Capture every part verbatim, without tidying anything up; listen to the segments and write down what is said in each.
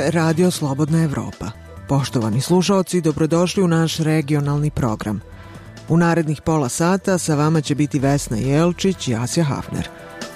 je Radio Slobodna Evropa. Poštovani slušaoci, dobrodošli u naš regionalni program. U narednih pola sata sa vama će biti Vesna Jelčić i Asja Hafner.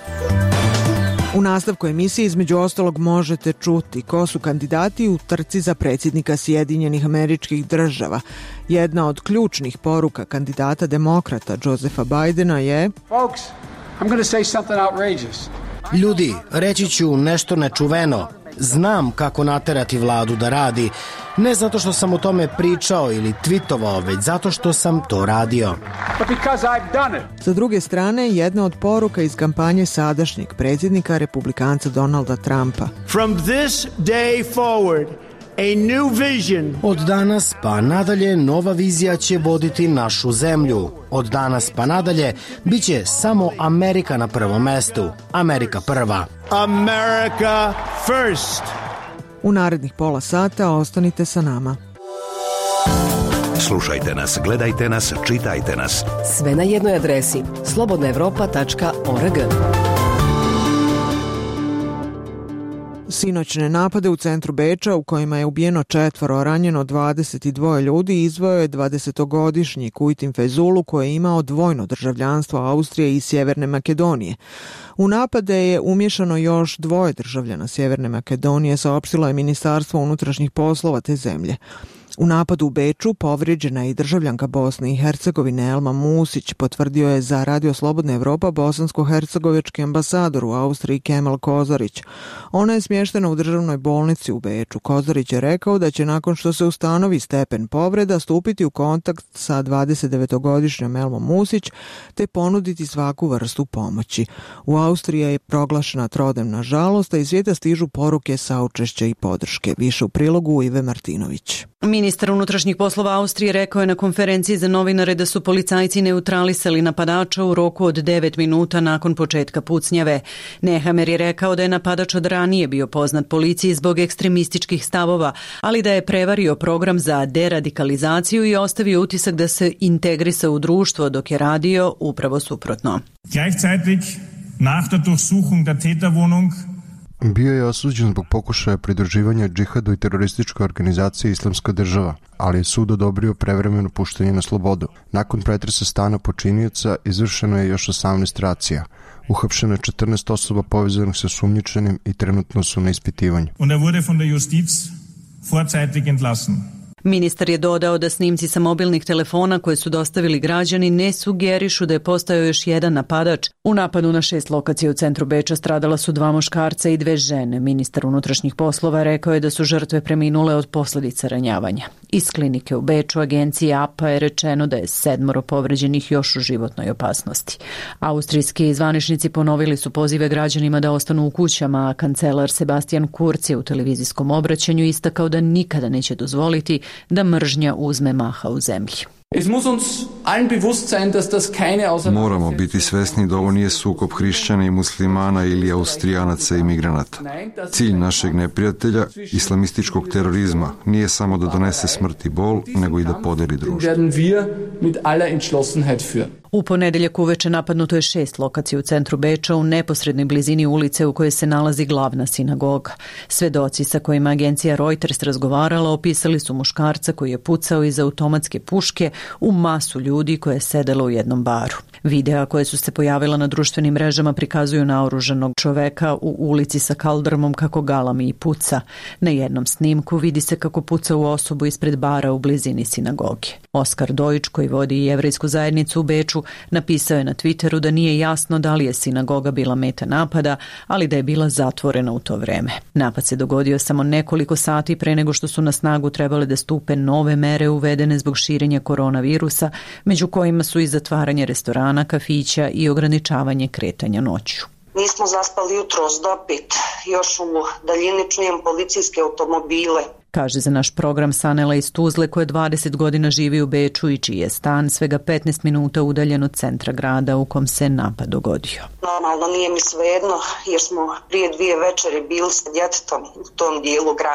U nastavku emisije između ostalog možete čuti ko su kandidati u trci za predsjednika Sjedinjenih Američkih Država. Jedna od ključnih poruka kandidata demokrata Josepha Bidena je: Folks, I'm going to say something outrageous. Ljudi, reći ću nešto nečuveno. Znam kako naterati vladu da radi, ne zato što sam o tome pričao ili twitovao, već zato što sam to radio. Sa druge strane, jedna od poruka iz kampanje sadašnjeg predsjednika republikanca Donalda Trumpa. From this day forward, a new vision. Od danas pa nadalje nova vizija će voditi našu zemlju. Od danas pa nadalje bit će samo Amerika na prvom mestu. Amerika prva. America first. U narednih pola sata ostanite sa nama. Slušajte nas, gledajte nas, čitajte nas. Sve na jednoj adresi slobodna evropa tačka org. Sinoćne napade u centru Beča, u kojima je ubijeno četvoro, a ranjeno dvadeset dvoje ljudi, izveo je dvadesetogodišnji Kujtin Fezulu, koji je imao dvojno državljanstvo Austrije i Sjeverne Makedonije. U napade je umješano još dvoje državljana Sjeverne Makedonije, saopštilo je Ministarstvo unutrašnjih poslova te zemlje. U napadu u Beču povrijeđena je i državljanka Bosne i Hercegovine Elma Musić, potvrdio je za Radio Slobodna Evropa bosansko-hercegovički ambasador u Austriji Kemal Kozarić. Ona je smještena u državnoj bolnici u Beču. Kozarić je rekao da će nakon što se ustanovi stepen povreda stupiti u kontakt sa dvadesetdevetogodišnjom Elmom Musić te ponuditi svaku vrstu pomoći. U Austriji je proglašena trodnevna žalost, a iz svijeta stižu poruke saučešća i podrške. Više u prilogu Ive Martinović. Ministar unutrašnjih poslova Austrije rekao je na konferenciji za novinare da su policajci neutralisali napadača u roku od devet minuta nakon početka pucnjave. Nehammer je rekao da je napadač od ranije bio poznat policiji zbog ekstremističkih stavova, ali da je prevario program za deradikalizaciju i ostavio utisak da se integrisa u društvo, dok je radio upravo suprotno. Gleichzeitig nach der Durchsuchung der Täterwohnung bio je osuđen zbog pokušaja pridruživanja džihadu i terorističkoj organizaciji Islamska država, ali je sud odobrio prevremeno puštanje na slobodu. Nakon pretresa stana počinioca izvršeno je još osamnaest racija. Uhapšeno je četrnaest osoba povezanih sa sumnjičenim i trenutno su na ispitivanju. Und er wurde von der Justiz vorzeitig entlassen. Ministar je dodao da snimci sa mobilnih telefona koje su dostavili građani ne sugerišu da je postojao još jedan napadač. U napadu na šest lokacija u centru Beča stradala su dva muškarca i dve žene. Ministar unutrašnjih poslova rekao je da su žrtve preminule od posljedica ranjavanja. Iz klinike u Beču agencije A P A je rečeno da je sedmoro povređenih još u životnoj opasnosti. Austrijski zvaničnici ponovili su pozive građanima da ostanu u kućama, a kancelar Sebastian Kurz je u televizijskom obraćanju istakao da nikada neće dozvoliti da mržnja uzme maha u zemlji. Moramo biti svesni da ovo nije sukob hrišćana i muslimana ili Austrijanaca i migranata. Cilj našeg neprijatelja, islamističkog terorizma, nije samo da donese smrt i bol, nego i da podeli društvo. U ponedeljak uveče napadnuto je šest lokacija u centru Beča u neposrednoj blizini ulice u kojoj se nalazi glavna sinagoga. Svedoci sa kojima agencija Reuters razgovarala opisali su muškarca koji je pucao iz automatske puške u masu ljudi koje je sedelo u jednom baru. Videa koje su se pojavila na društvenim mrežama prikazuju naoružanog čoveka u ulici sa kaldrmom kako galami i puca. Na jednom snimku vidi se kako puca u osobu ispred bara u blizini sinagoge. Oskar Dojić, koji vodi jevrejsku zajednicu u Beču, napisao je na Twitteru da nije jasno da li je sinagoga bila meta napada, ali da je bila zatvorena u to vreme. Napad se dogodio samo nekoliko sati pre nego što su na snagu trebale da stupe nove mere uvedene zbog širenja koronavirusa, među kojima su i zatvaranje restorana, kafića i ograničavanje kretanja noću. Nismo zaspali jutros dopit, još u daljini čujem policijske automobile. Kaže za naš program Sanela iz Tuzle, koja dvadeset godina živi u Beču i čiji je stan svega petnaest minuta udaljen od centra grada u kom se napad dogodio. Normalno nije mi svejedno jer smo prije dvije večeri bili sa djetetom u tom dijelu grada.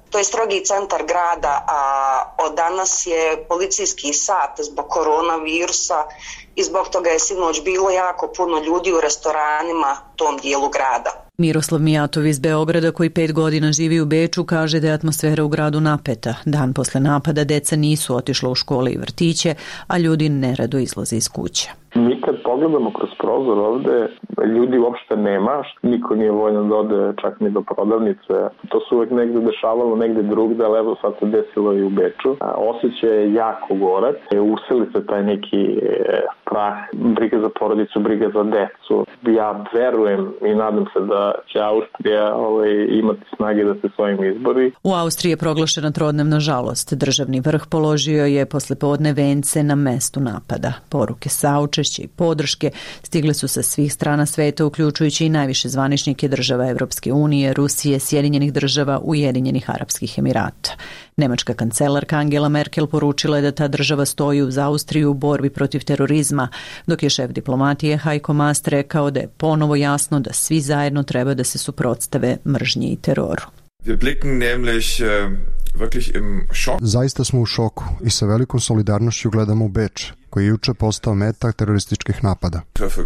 To je strogi centar grada, a od danas je policijski sat zbog koronavirusa i zbog toga je sinoć bilo jako puno ljudi u restoranima u tom dijelu grada. Miroslav Mijatov iz Beograda, koji pet godina živi u Beču, kaže da je atmosfera u gradu napeta. Dan posle napada deca nisu otišla u škole i vrtiće, a ljudi nerado izlaze iz kuće. Mi kad pogledamo kroz prozor ovde, ljudi uopšte nema, niko nije voljan da ode čak ni do prodavnice. To se uvek negde dešavalo, negde drugde, ali evo sad se desilo i u Beču. Osjećaj je jako gorak, useli se taj neki strah, briga za porodicu, briga za decu. Ja verujem i nadam se da će Austrija ovaj, imati snage da se svojim izbori. U Austriji je proglašena trodnevna žalost. Državni vrh položio je posle podne vence na mestu napada. Poruke saučešća i podrške stigle su sa svih strana sveta, uključujući i najviše zvaničnike država Evropske unije, Rusije, Sjedinjenih država, Ujedinjenih Arapskih Emirata. Nemačka kancelarka Angela Merkel poručila je da ta država stoji uz Austriju u borbi protiv terorizma, dok je šef diplomatije Heiko Maas rekao da je ponovo jasno da svi zajedno treba da se suprotstave mržnji i teroru. Wir blicken nämlich wirklich im Schock. Zaista smo u šoku i sa velikom solidarnošću gledamo u Beč, koji je juče postao meta terorističkih napada.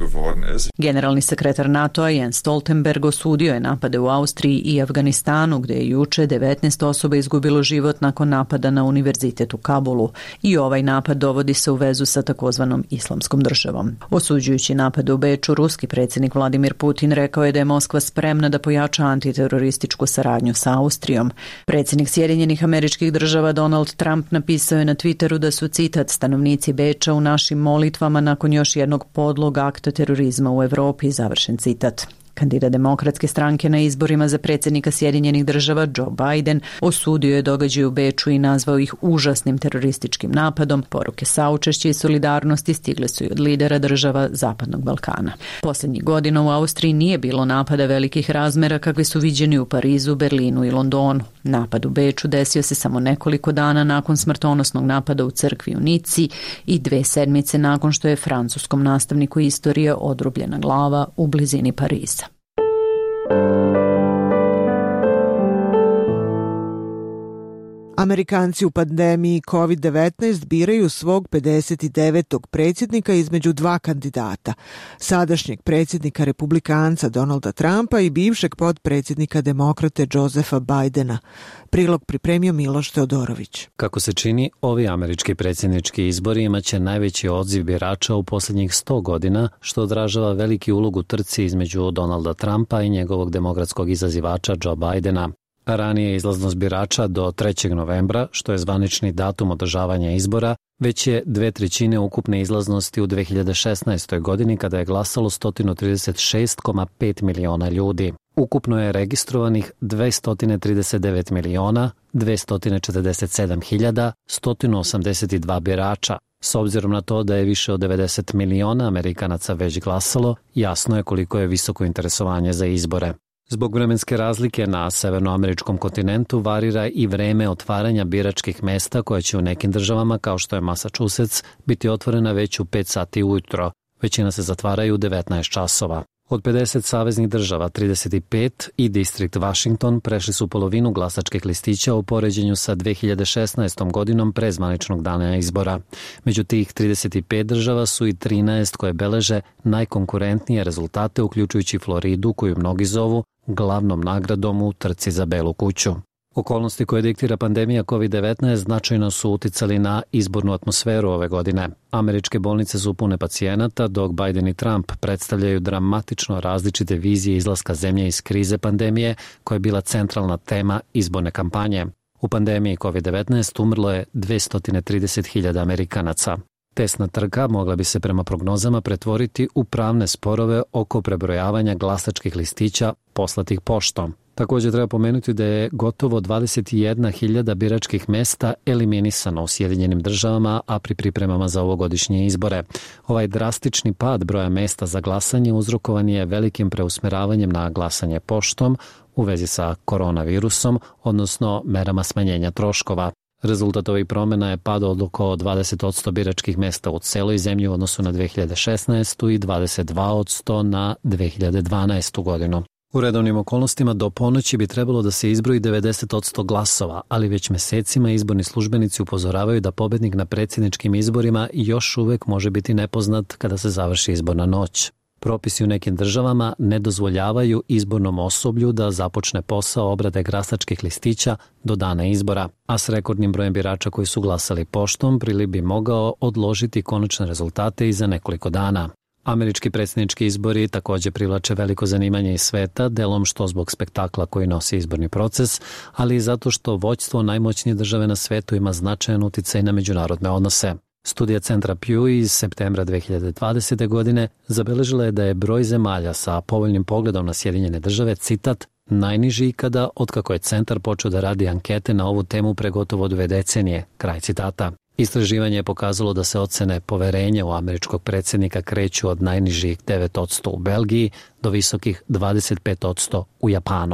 Generalni sekretar NATO-a Jens Stoltenberg osudio je napade u Austriji i Afganistanu, gde je juče devetnaest osoba izgubilo život nakon napada na univerzitet u Kabulu. I ovaj napad dovodi se u vezu sa takozvanom islamskom državom. Osuđujući napade u Beču, ruski predsjednik Vladimir Putin rekao je da je Moskva spremna da pojača antiterorističku saradnju sa Austrijom. Predsjednik Sjedinjenih Američkih Država Donald Trump napisao je na Twitteru da su, citat, stanovnici Beča u našim molitvama nakon još jednog podlog akta terorizma u Evropi, završen citat. Kandidat Demokratske stranke na izborima za predsjednika Sjedinjenih Država Joe Biden osudio je događaj u Beču i nazvao ih užasnim terorističkim napadom. Poruke saučešća i solidarnosti stigle su i od lidera država Zapadnog Balkana. Posljednjih godina u Austriji nije bilo napada velikih razmera kakvi su viđeni u Parizu, Berlinu i Londonu. Napad u Beču desio se samo nekoliko dana nakon smrtonosnog napada u crkvi u Nici i dve sedmice nakon što je francuskom nastavniku istorije odrubljena glava u blizini Pariza. Amerikanci u pandemiji kovid devetnaest biraju svog pedeset devetog predsjednika između dva kandidata, sadašnjeg predsjednika republikanca Donalda Trumpa i bivšeg podpredsjednika demokrate Josepha Bidena. Prilog pripremio Miloš Teodorović. Kako se čini, ovi američki predsjednički izbori imaće najveći odziv birača u posljednjih sto godina, što odražava veliki ulog u trci između Donalda Trumpa i njegovog demokratskog izazivača Joe Bidena. Ranije izlaznost birača do trećeg novembra, što je zvanični datum održavanja izbora, već je dve trećine ukupne izlaznosti u dve hiljade šesnaestoj. godini kada je glasalo sto trideset šest zarez pet miliona ljudi. Ukupno je registrovanih dvesta trideset devet miliona dvesta četrdeset sedam hiljada sto osamdeset dva birača. S obzirom na to da je više od devedeset miliona Amerikanaca već glasalo, jasno je koliko je visoko interesovanje za izbore. Zbog vremenske razlike na severnoameričkom kontinentu varira i vreme otvaranja biračkih mesta koje će u nekim državama, kao što je Massachusetts, biti otvorena već u pet sati ujutro. Većina se zatvaraju u devetnaest časova. Od pedeset saveznih država, trideset pet i distrikt Washington prešli su polovinu glasačkih listića u poređenju sa dve hiljade šesnaestom. godinom pre zvaničnog dana izbora. Među tih trideset pet država su i trinaest koje beleže najkonkurentnije rezultate, uključujući Floridu, koju mnogi zovu glavnom nagradom u trci za Belu kuću. Okolnosti koje diktira pandemija kovid devetnaest značajno su uticali na izbornu atmosferu ove godine. Američke bolnice su pune pacijenata, dok Biden i Trump predstavljaju dramatično različite vizije izlaska zemlje iz krize pandemije, koja je bila centralna tema izborne kampanje. U pandemiji kovid devetnaest umrlo je dvesta trideset hiljada Amerikanaca. Tesna trka mogla bi se prema prognozama pretvoriti u pravne sporove oko prebrojavanja glasačkih listića poslatih poštom. Također treba pomenuti da je gotovo dvadeset jedna hiljada biračkih mesta eliminisano u Sjedinjenim državama, a pri pripremama za ovogodišnje izbore. Ovaj drastični pad broja mesta za glasanje uzrokovan je velikim preusmeravanjem na glasanje poštom u vezi sa koronavirusom, odnosno merama smanjenja troškova. Rezultat ovih promjena je pad od oko dvadeset posto biračkih mesta u celoj zemlji u odnosu na dve hiljade šesnaestu. i dvadeset dva posto na dve hiljade dvanaestu. godinu. U redovnim okolnostima do ponoći bi trebalo da se izbroji devedeset posto glasova, ali već mesecima izborni službenici upozoravaju da pobednik na predsjedničkim izborima još uvek može biti nepoznat kada se završi izborna noć. Propisi u nekim državama ne dozvoljavaju izbornom osoblju da započne posao obrade glasačkih listića do dana izbora, a s rekordnim brojem birača koji su glasali poštom priliv bi mogao odložiti konačne rezultate i za nekoliko dana. Američki predsjednički izbori također privlače veliko zanimanje iz sveta, delom što zbog spektakla koji nosi izborni proces, ali i zato što vođstvo najmoćnije države na svetu ima značajan uticaj na međunarodne odnose. Studija centra Pew iz septembra dve hiljade dvadesete. godine zabeležila je da je broj zemalja sa povoljnim pogledom na Sjedinjene države, citat, najniži ikada otkako je centar počeo da radi ankete na ovu temu pre gotovo dve decenije, kraj citata. Istraživanje je pokazalo da se ocene poverenja u američkog predsjednika kreću od najnižih devet posto u Belgiji do visokih dvadeset pet posto u Japanu.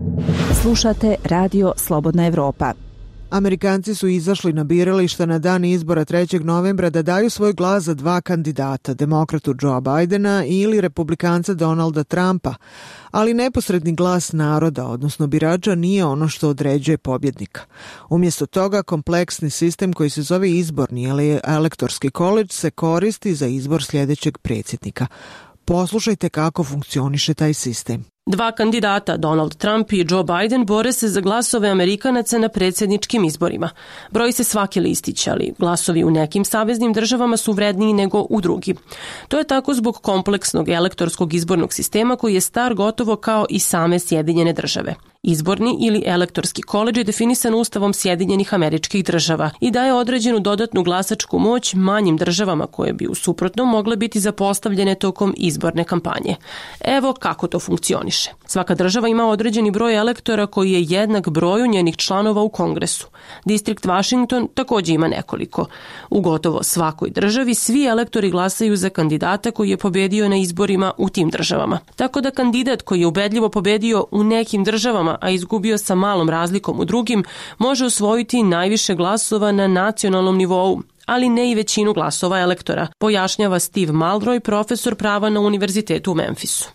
Slušate Radio Slobodna Evropa. Amerikanci su izašli na birališta na dan izbora trećeg novembra da daju svoj glas za dva kandidata, demokratu Joea Bidena ili republikanca Donalda Trumpa, ali neposredni glas naroda, odnosno birača, nije ono što određuje pobjednika. Umjesto toga, kompleksni sistem koji se zove izborni ili elektorski koledž se koristi za izbor sljedećeg predsjednika. Poslušajte kako funkcioniše taj sistem. Dva kandidata, Donald Trump i Joe Biden, bore se za glasove Amerikanaca na predsjedničkim izborima. Broji se svaki listić, ali glasovi u nekim saveznim državama su vredniji nego u drugim. To je tako zbog kompleksnog elektorskog izbornog sistema koji je star gotovo kao i same Sjedinjene države. Izborni ili elektorski koledž je definisan Ustavom Sjedinjenih Američkih Država i daje određenu dodatnu glasačku moć manjim državama koje bi u suprotnom mogle biti zapostavljene tokom izborne kampanje. Evo kako to funkcioniše. Svaka država ima određeni broj elektora koji je jednak broju njenih članova u Kongresu. Distrikt Washington također ima nekoliko. U gotovo svakoj državi svi elektori glasaju za kandidata koji je pobedio na izborima u tim državama. Tako da kandidat koji je ubedljivo pobedio u nekim državama, a izgubio sa malom razlikom u drugim, može osvojiti najviše glasova na nacionalnom nivou, ali ne i većinu glasova elektora, pojašnjava Steve Malroy, profesor prava na Univerzitetu u Memphisu.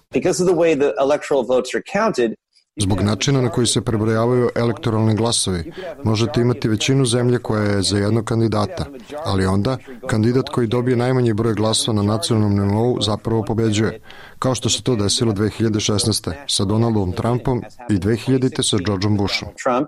Zbog načina na koji se prebrojavaju elektoralni glasovi, možete imati većinu zemlje koja je za jednog kandidata, ali onda kandidat koji dobije najmanji broj glasova na nacionalnom nivou zapravo pobeđuje, kao što se to desilo dve hiljade šesnaeste. sa Donaldom Trumpom i dve hiljadite. sa Georgeom Bushom.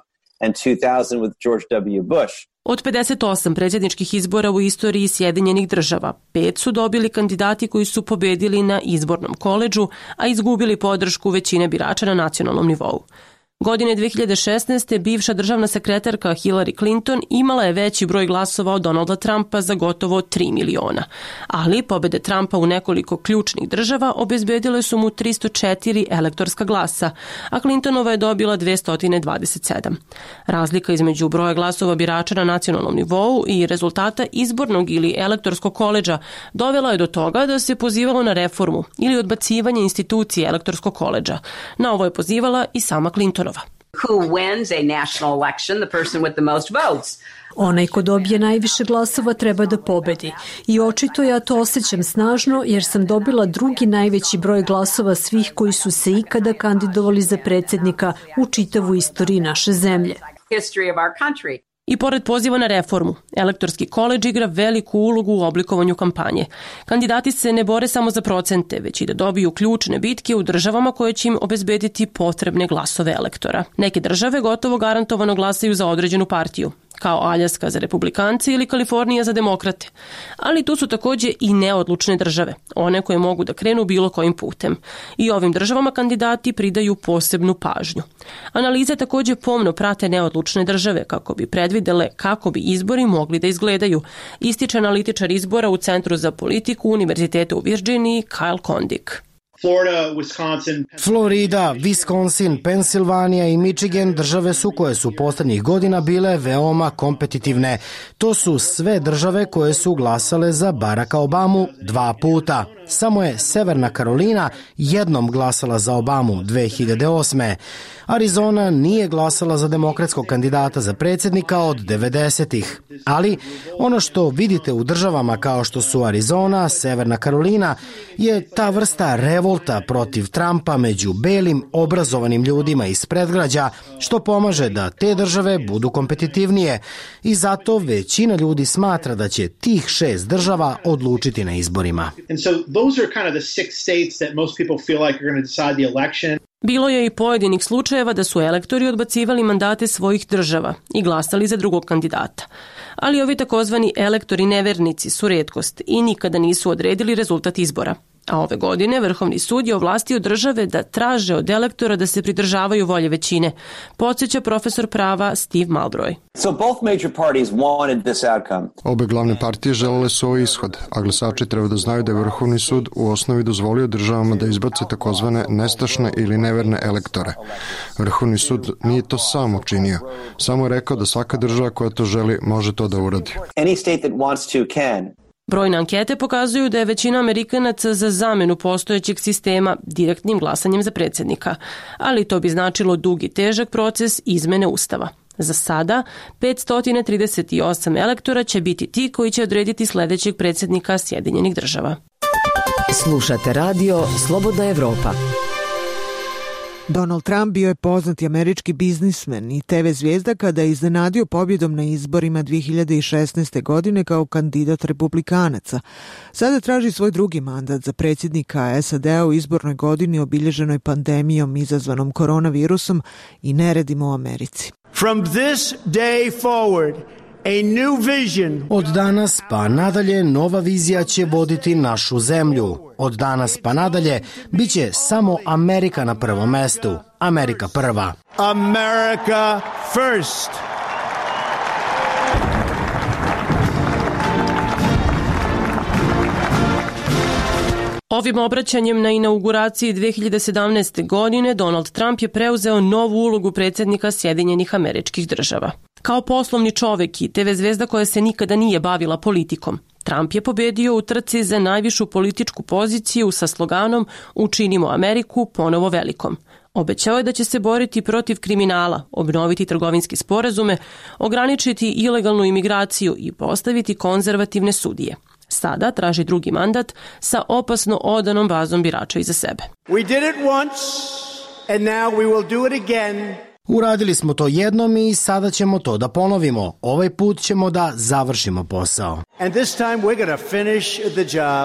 Od pedeset osam predsjedničkih izbora u istoriji Sjedinjenih država, pet su dobili kandidati koji su pobedili na izbornom koledžu, a izgubili podršku većine birača na nacionalnom nivou. Godine dve hiljade šesnaeste. bivša državna sekretarka Hillary Clinton imala je veći broj glasova od Donalda Trumpa za gotovo tri miliona. Ali pobede Trumpa u nekoliko ključnih država obezbedile su mu tristo četiri elektorska glasa, a Clintonova je dobila dvesta dvadeset sedam. Razlika između broja glasova birača na nacionalnom nivou i rezultata izbornog ili elektorskog koledža dovela je do toga da se pozivalo na reformu ili odbacivanje institucije elektorskog koledža. Na ovo je pozivala i sama Clintonova. Who wins a national election? The person with the most votes. Onaj ko dobije najviše glasova treba da pobedi. I očito ja to osjećam snažno jer sam dobila drugi najveći broj glasova svih koji su se ikada kandidovali za predsjednika u čitavu istoriji naše zemlje. History of our country. I pored poziva na reformu, elektorski koledž igra veliku ulogu u oblikovanju kampanje. Kandidati se ne bore samo za procente, već i da dobiju ključne bitke u državama koje će im obezbediti potrebne glasove elektora. Neke države gotovo garantovano glasaju za određenu partiju, kao Aljaska za republikance ili Kalifornija za demokrate. Ali tu su također i neodlučne države, one koje mogu da krenu bilo kojim putem. I ovim državama kandidati pridaju posebnu pažnju. Analize također pomno prate neodlučne države kako bi predvidele kako bi izbori mogli da izgledaju, ističe analitičar izbora u Centru za politiku Univerziteta u Virginiji Kyle Kondik. Florida, Wisconsin, Florida, Wisconsin, Pensilvanija i Michigan države su koje su posljednjih godina bile veoma kompetitivne. To su sve države koje su glasale za Baracka Obamu dva puta. Samo je Severna Karolina jednom glasala za Obamu dve hiljade osme. Arizona nije glasala za demokratskog kandidata za predsjednika od devedesetih. Ali ono što vidite u državama kao što su Arizona, Severna Karolina je ta vrsta revolucije revolta protiv Trumpa među belim, obrazovanim ljudima iz predgrađa, što pomaže da te države budu kompetitivnije i zato većina ljudi smatra da će tih šest država odlučiti na izborima. Bilo je i pojedinih slučajeva da su elektori odbacivali mandate svojih država i glasali za drugog kandidata. Ali ovi takozvani elektori nevernici su retkost i nikada nisu odredili rezultat izbora. A ove godine Vrhovni sud je ovlastio države da traže od elektora da se pridržavaju volje većine, podsjeća profesor prava Steve Malbroy. So both major parties wanted this outcome. Obe glavne partije želele su ovaj ishod, a glasači treba da znaju da je Vrhovni sud u osnovi dozvolio državama da izbace takozvane nestašne ili neverne elektore. Vrhovni sud nije to sam učinio, samo je rekao da svaka država koja to želi može to da uradi. Any state that wants to can. Brojne ankete pokazuju da je većina Amerikanaca za zamenu postojećeg sistema direktnim glasanjem za predsjednika, ali to bi značilo dug i težak proces izmene Ustava. Za sada, petsto trideset osam elektora će biti ti koji će odrediti sledećeg predsjednika Sjedinjenih država. Slušate radio Slobodna Evropa. Donald Trump bio je poznati američki biznismen i te ve zvijezda kada je iznenadio pobjedom na izborima dve hiljade šesnaeste. godine kao kandidat republikanaca. Sada traži svoj drugi mandat za predsjednika es a de a u izbornoj godini obilježenoj pandemijom izazvanom koronavirusom i neredima u Americi. From this day forward, a new vision. Od danas pa nadalje nova vizija će voditi našu zemlju. Od danas pa nadalje biće samo Amerika na prvom mestu. Amerika prva. America first. Ovim obraćanjem na inauguraciji dve hiljade sedamnaeste. godine Donald Trump je preuzeo novu ulogu predsjednika Sjedinjenih Američkih Država. Kao poslovni čovek i te ve zvezda koja se nikada nije bavila politikom, Trump je pobedio u trci za najvišu političku poziciju sa sloganom "Učinimo Ameriku ponovo velikom". Obećao je da će se boriti protiv kriminala, obnoviti trgovinske sporazume, ograničiti ilegalnu imigraciju i postaviti konzervativne sudije. Sada traži drugi mandat sa opasno odanom bazom birača iza sebe. We did it once and now we will do it again. Uradili smo to jednom i sada ćemo to da ponovimo. Ovaj put ćemo da završimo posao. And this time we're going to finish the job.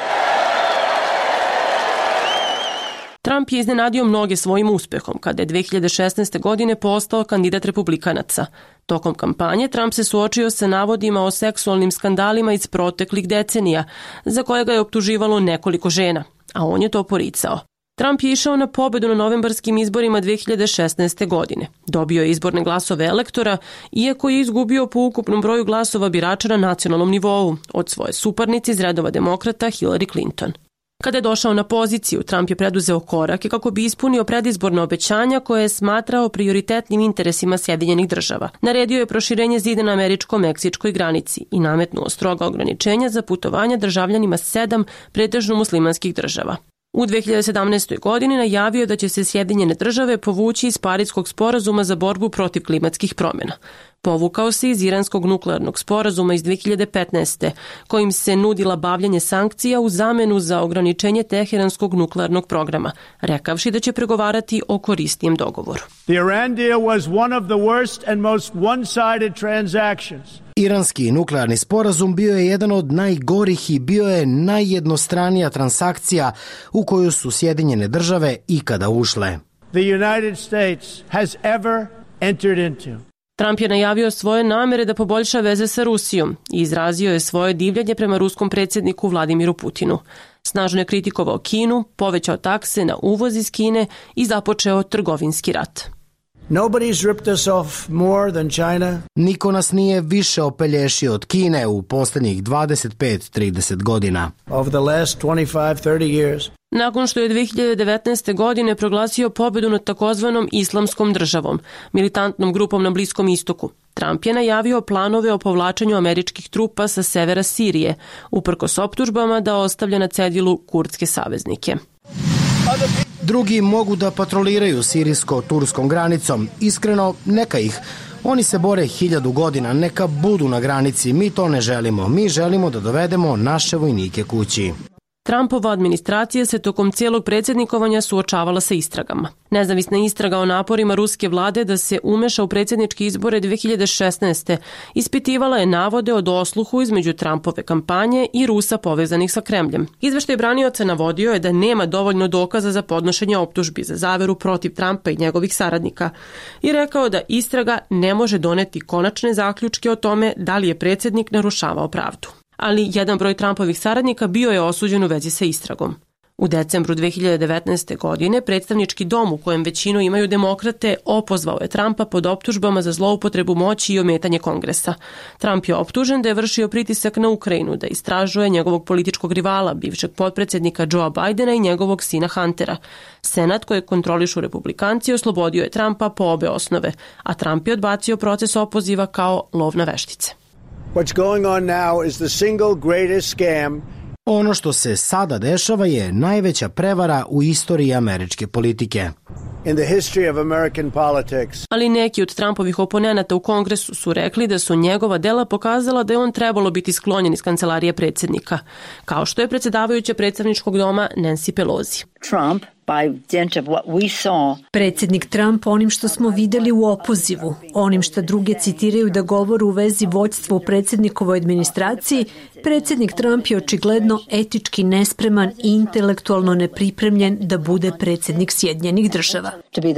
Trump je iznenadio mnoge svojim uspehom kada je dve hiljade šesnaeste. godine postao kandidat republikanaca. Tokom kampanje Trump se suočio sa navodima o seksualnim skandalima iz proteklih decenija, za koje ga je optuživalo nekoliko žena, a on je to poricao. Trump je išao na pobedu na novembarskim izborima dve hiljade šesnaeste. godine. Dobio je izborne glasove elektora, iako je izgubio po ukupnom broju glasova birača na nacionalnom nivou od svoje suparnice iz redova demokrata Hillary Clinton. Kada je došao na poziciju, Trump je preduzeo korake kako bi ispunio predizborna obećanja koje je smatrao prioritetnim interesima Sjedinjenih država. Naredio je proširenje zida na američko-meksičkoj granici i nametnuo stroga ograničenja za putovanja državljanima sedam pretežno muslimanskih država. U dve hiljade sedamnaestoj. godini najavio da će se Sjedinjene države povući iz Pariskog sporazuma za borbu protiv klimatskih promjena. Povukao se iz iranskog nuklearnog sporazuma iz dve hiljade petnaeste. kojim se nudila bavljanje sankcija u zamenu za ograničenje Teheranskog nuklearnog programa, rekavši da će pregovarati o korisnijem dogovoru. The Iran deal was one of the worst and most one-sided transactions. Iranski nuklearni sporazum bio je jedan od najgorih i bio je najjednostranija transakcija u koju su Sjedinjene države ikada ušle. The United States has ever entered into. Trump je najavio svoje namere da poboljša veze sa Rusijom i izrazio je svoje divljenje prema ruskom predsjedniku Vladimiru Putinu. Snažno je kritikovao Kinu, povećao takse na uvoz iz Kine i započeo trgovinski rat. Nobody's ripped us off more than China. Niko nas nije više opelješio od Kine u posljednjih dvadeset pet do trideset godina. Over the last twenty-five to thirty years. Nakon što je dve hiljade devetnaeste. godine proglasio pobedu nad takozvanom islamskom državom, militantnom grupom na Bliskom istoku, Trump je najavio planove o povlačenju američkih trupa sa severa Sirije, uprkos optužbama da ostavlja na cedilu kurdske saveznike. Drugi mogu da patroliraju sirijsko-turskom granicom. Iskreno, neka ih. Oni se bore hiljadu godina, neka budu na granici. Mi to ne želimo. Mi želimo da dovedemo naše vojnike kući. Trumpova administracija se tokom cijelog predsjednikovanja suočavala sa istragama. Nezavisna istraga o naporima ruske vlade da se umeša u predsjedničke izbore dve hiljade šesnaeste. ispitivala je navode o dosluhu između Trumpove kampanje i Rusa povezanih sa Kremljem. Izveštaj branioca navodio je da nema dovoljno dokaza za podnošenje optužbi za zaveru protiv Trumpa i njegovih saradnika i rekao da istraga ne može doneti konačne zaključke o tome da li je predsjednik narušavao pravdu. Ali jedan broj Trumpovih saradnika bio je osuđen u vezi sa istragom. U decembru dve hiljade devetnaeste. godine predstavnički dom u kojem većinu imaju demokrate opozvao je Trumpa pod optužbama za zloupotrebu moći i ometanje Kongresa. Trump je optužen da je vršio pritisak na Ukrajinu da istražuje njegovog političkog rivala, bivšeg potpredsjednika Joea Bidena i njegovog sina Huntera. Senat kojeg kontrolišu republikanci oslobodio je Trumpa po obe osnove, a Trump je odbacio proces opoziva kao lov na veštice. What's going on now is the single greatest scam. Ono što se sada dešava je najveća prevara u istoriji američke politike. In the history of American politics. Ali neki od Trumpovih oponenata u Kongresu su rekli da su njegova dela pokazala da je on trebalo biti sklonjen iz kancelarije predsjednika, kao što je predsjedavajuća predstavničkog doma Nancy Pelosi. Trump Predsjednik Trump onim što smo vidjeli u opozivu, onim što druge citiraju da govoru u vezi vođstva u predsjednikovoj administraciji, predsjednik Trump je očigledno etički nespreman i intelektualno nepripremljen da bude predsjednik Sjedinjenih država.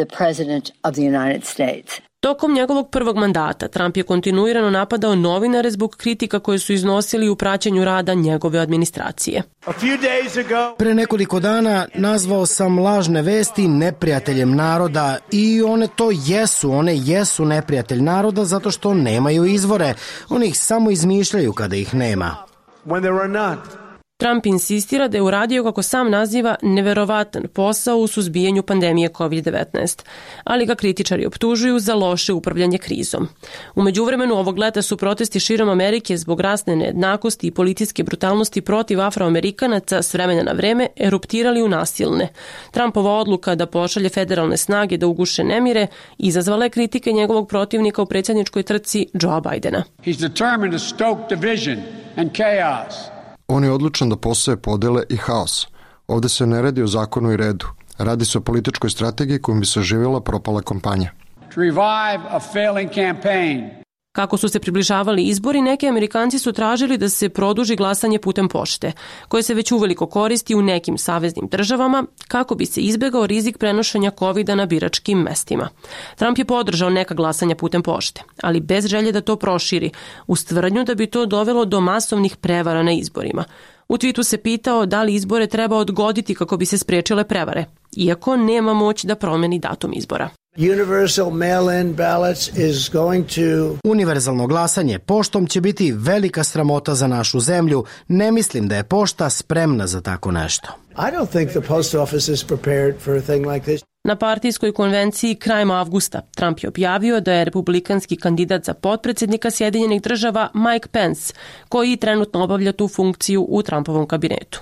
Tokom njegovog prvog mandata Trump je kontinuirano napadao novinare zbog kritika koje su iznosili u praćenju rada njegove administracije. Pre nekoliko dana nazvao sam lažne vesti neprijateljem naroda i one to jesu, one jesu neprijatelj naroda zato što nemaju izvore. Oni ih samo izmišljaju kada ih nema. Trump insistira da je uradio, kako sam naziva, neverovatan posao u suzbijanju pandemije kovid devetnaest, ali ga kritičari optužuju za loše upravljanje krizom. U međuvremenu ovog leta su protesti širom Amerike zbog rasne nejednakosti i policijske brutalnosti protiv Afroamerikanaca s vremena na vreme eruptirali u nasilne. Trumpova odluka da pošalje federalne snage da uguše nemire izazvala je kritike njegovog protivnika u predsjedničkoj trci Joea Bidena. He's determined to stoke division and chaos. On je odlučan da poseje podele i haos. Ovde se ne radi o zakonu i redu. Radi se o političkoj strategiji kojom bi se oživjela propala kampanja. To revive a failing campaign. Kako su se približavali izbori, neki Amerikanci su tražili da se produži glasanje putem pošte, koje se već uveliko koristi u nekim saveznim državama kako bi se izbegao rizik prenošenja kovida na biračkim mestima. Trump je podržao neka glasanja putem pošte, ali bez želje da to proširi, uz tvrdnju da bi to dovelo do masovnih prevara na izborima. U tweetu se pitao da li izbore treba odgoditi kako bi se spriječile prevare, iako nema moć da promeni datum izbora. Universal mail-in ballots is going to... Univerzalno glasanje poštom će biti velika sramota za našu zemlju. Ne mislim da je pošta spremna za tako nešto. I don't think the post office is prepared for a thing like this. Na partijskoj konvenciji krajem avgusta Trump je objavio da je republikanski kandidat za potpredsjednika Sjedinjenih država Mike Pence, koji trenutno obavlja tu funkciju u Trumpovom kabinetu.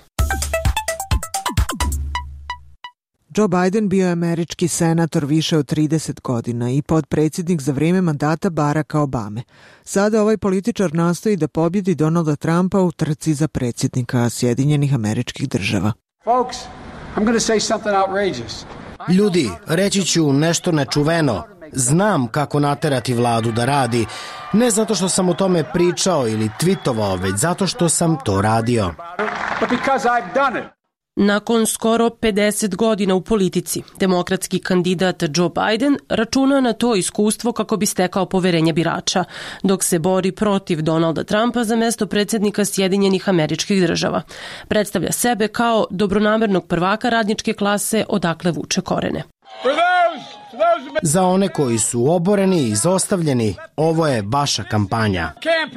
Joe Biden bio je američki senator više od trideset godina i potpredsjednik za vrijeme mandata Baracka Obame. Sada ovaj političar nastoji da pobjedi Donalda Trumpa u trci za predsjednika Sjedinjenih američkih država. Folks, I'm going to say something outrageous. Ljudi, reći ću nešto nečuveno. Znam kako naterati vladu da radi, ne zato što sam o tome pričao ili twitovao, već zato što sam to radio. But because I've done it. Nakon skoro pedeset godina u politici, demokratski kandidat Joe Biden računa na to iskustvo kako bi stekao poverenje birača, dok se bori protiv Donalda Trumpa za mesto predsjednika Sjedinjenih američkih država. Predstavlja sebe kao dobronamernog prvaka radničke klase odakle vuče korene. Za one koji su oboreni i izostavljeni, ovo je vaša kampanja.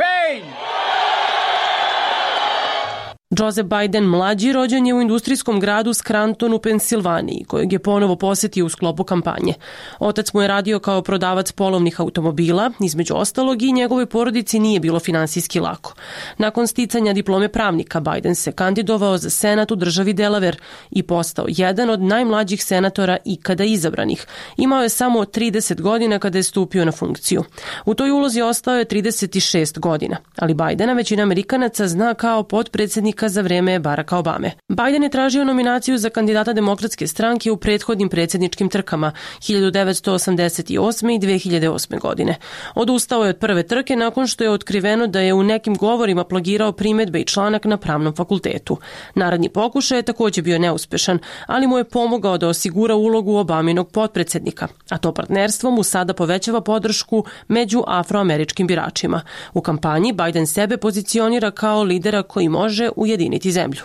Joseph Biden mlađi rođen je u industrijskom gradu Scranton u Pensilvaniji, kojeg je ponovo posjetio u sklopu kampanje. Otac mu je radio kao prodavac polovnih automobila, između ostalog i njegovoj porodici nije bilo finansijski lako. Nakon sticanja diplome pravnika, Biden se kandidovao za senat u državi Delaware i postao jedan od najmlađih senatora ikada izabranih. Imao je samo trideset godina kada je stupio na funkciju. U toj ulozi ostao je trideset šest godina, ali Bidena većina Amerikanaca zna kao potpredsjednika predsjednika za vreme Baracka Obame. Biden je tražio nominaciju za kandidata Demokratske stranke u prethodnim predsjedničkim trkama hiljadu devetsto osamdeset osme i dve hiljade osme godine. Odustao je od prve trke nakon što je otkriveno da je u nekim govorima plagirao primedbe i članak na pravnom fakultetu. Naredni pokušaj je također bio neuspešan, ali mu je pomogao da osigura ulogu Obaminog potpredsjednika, a to partnerstvo mu sada povećava podršku među afroameričkim biračima. U kampanji Biden sebe pozicionira kao lidera koji može ujediniti zemlju.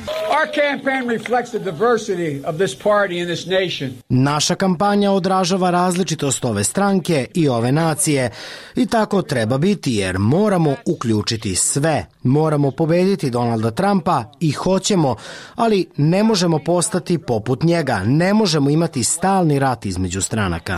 Naša kampanja odražava različitost ove stranke i ove nacije i tako treba biti jer moramo uključiti sve. Moramo pobediti Donalda Trumpa i hoćemo, ali ne možemo postati poput njega. Ne možemo imati stalni rat između stranaka.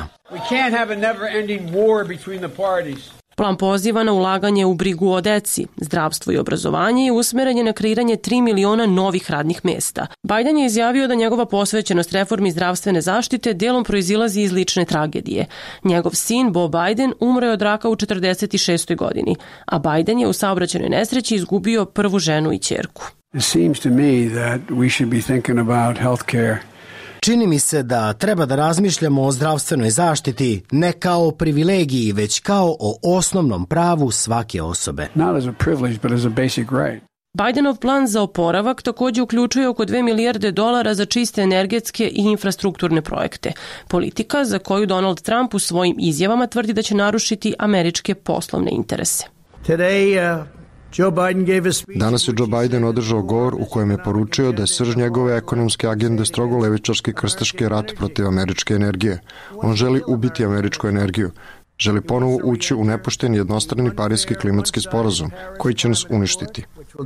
Plan poziva na ulaganje u brigu o deci, zdravstvo i obrazovanje i usmeren je na kreiranje tri miliona novih radnih mesta. Biden je izjavio da njegova posvećenost reformi zdravstvene zaštite delom proizilazi iz lične tragedije. Njegov sin Bo Biden umro je od raka u četrdeset šestoj godini, a Biden je u saobraćajnoj nesreći izgubio prvu ženu i ćerku. It seems to me that we should be thinking about healthcare. Čini mi se da treba da razmišljamo o zdravstvenoj zaštiti ne kao o privilegiji, već kao o osnovnom pravu svake osobe. Not as a privilege, but as a basic right. Bidenov plan za oporavak također uključuje oko dve milijarde dolara za čiste energetske i infrastrukturne projekte. Politika za koju Donald Trump u svojim izjavama tvrdi da će narušiti američke poslovne interese. Today, uh... Danas je Joe Biden održao govor u kojem je poručio da je srž njegove ekonomske agende strogo levičarski krstaški rat protiv američke energije. On želi ubiti američku energiju. Želi ponovo ući u nepošten jednostrani parijski klimatski sporazum koji će nas uništiti.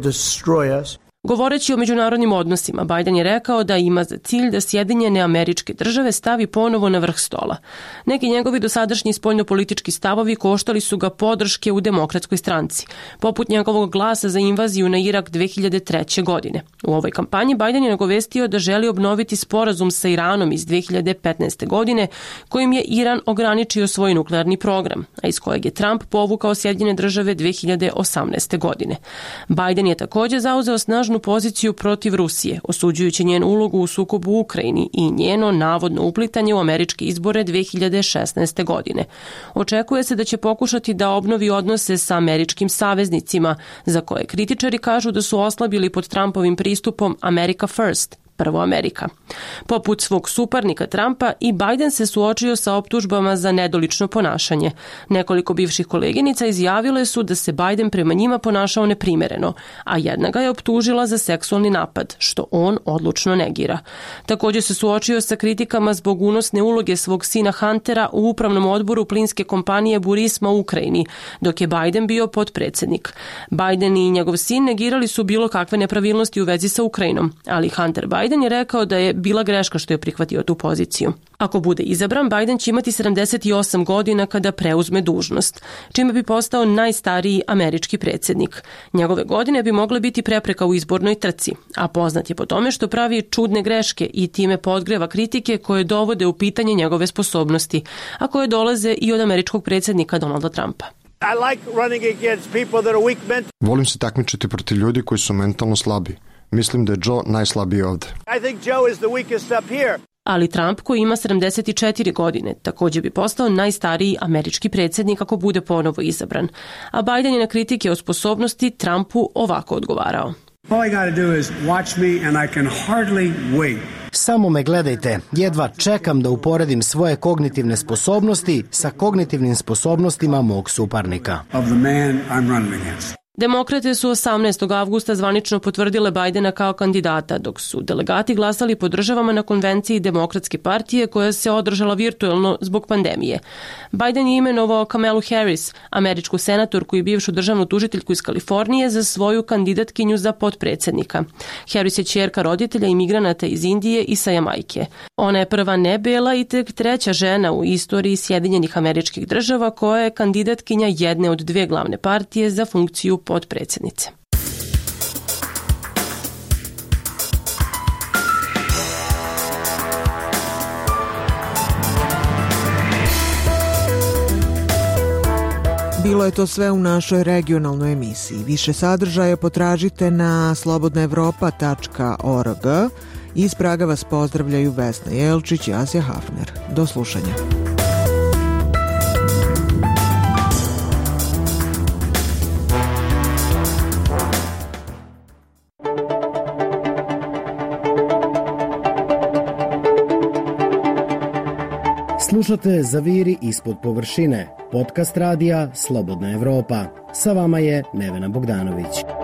Govoreći o međunarodnim odnosima, Biden je rekao da ima za cilj da Sjedinjene Američke Države stavi ponovo na vrh stola. Neki njegovi dosadašnji spoljnopolitički stavovi koštali su ga podrške u Demokratskoj stranci, poput njegovog glasa za invaziju na Irak dve hiljade treće. godine. U ovoj kampanji Biden je nagovestio da želi obnoviti sporazum sa Iranom iz dve hiljade petnaeste. godine, kojim je Iran ograničio svoj nuklearni program, a iz kojeg je Trump povukao Sjedinjene Države dve hiljade osamnaeste. godine. Biden je također zauzeo snažnu poziciju protiv Rusije, osuđujući njenu ulogu u sukobu u Ukrajini i njeno navodno uplitanje u američke izbore dve hiljade šesnaeste. godine. Očekuje se da će pokušati da obnovi odnose sa američkim saveznicima, za koje kritičari kažu da su oslabili pod Trumpovim pristupom America First, prvo Amerika. Poput svog suparnika Trumpa i Biden se suočio sa optužbama za nedolično ponašanje. Nekoliko bivših koleginica izjavile su da se Biden prema njima ponašao neprimereno, a jedna ga je optužila za seksualni napad, što on odlučno negira. Također se suočio sa kritikama zbog unosne uloge svog sina Huntera u upravnom odboru plinske kompanije Burisma u Ukrajini, dok je Biden bio potpredsjednik. Biden i njegov sin negirali su bilo kakve nepravilnosti u vezi sa Ukrajinom, ali Hunter Biden Biden je rekao da je bila greška što je prihvatio tu poziciju. Ako bude izabran, Biden će imati sedamdeset osam godina kada preuzme dužnost, čime bi postao najstariji američki predsjednik. Njegove godine bi mogle biti prepreka u izbornoj trci, a poznat je po tome što pravi čudne greške i time podgreva kritike koje dovode u pitanje njegove sposobnosti, a koje dolaze i od američkog predsjednika Donalda Trumpa. Volim se takmičiti protiv ljudi koji su mentalno slabi. Mislim da je Joe najslabiji ovde. Ali Trump, koji ima sedamdeset četiri godine, također bi postao najstariji američki predsjednik ako bude ponovo izabran. A Biden je na kritike o sposobnosti Trumpu ovako odgovarao. Samo me gledajte, jedva čekam da uporedim svoje kognitivne sposobnosti sa kognitivnim sposobnostima mog suparnika. Demokrate su osamnaestog avgusta zvanično potvrdile Bidena kao kandidata, dok su delegati glasali po državama na konvenciji Demokratske partije koja se održala virtuelno zbog pandemije. Biden je imenovao Kamalu Harris, američku senatorku i bivšu državnu tužiteljku iz Kalifornije, za svoju kandidatkinju za potpredsjednika. Harris je ćerka roditelja imigranata iz Indije i sa Jamajke. Ona je prva nebela i tek treća žena u istoriji Sjedinjenih Američkih Država koja je kandidatkinja jedne od dve glavne partije za funkciju potpredsjednice. Bilo Bilo je to sve u našoj regionalnoj emisiji. Više sadržaja potražite na slobodna evropa tačka org. Iz Praga vas pozdravljaju Vesna Jelčić i Asja Hafner. Do slušanja. Slušate Zaviri ispod površine, podcast radija Slobodna Evropa. Sa vama je Nevena Bogdanović.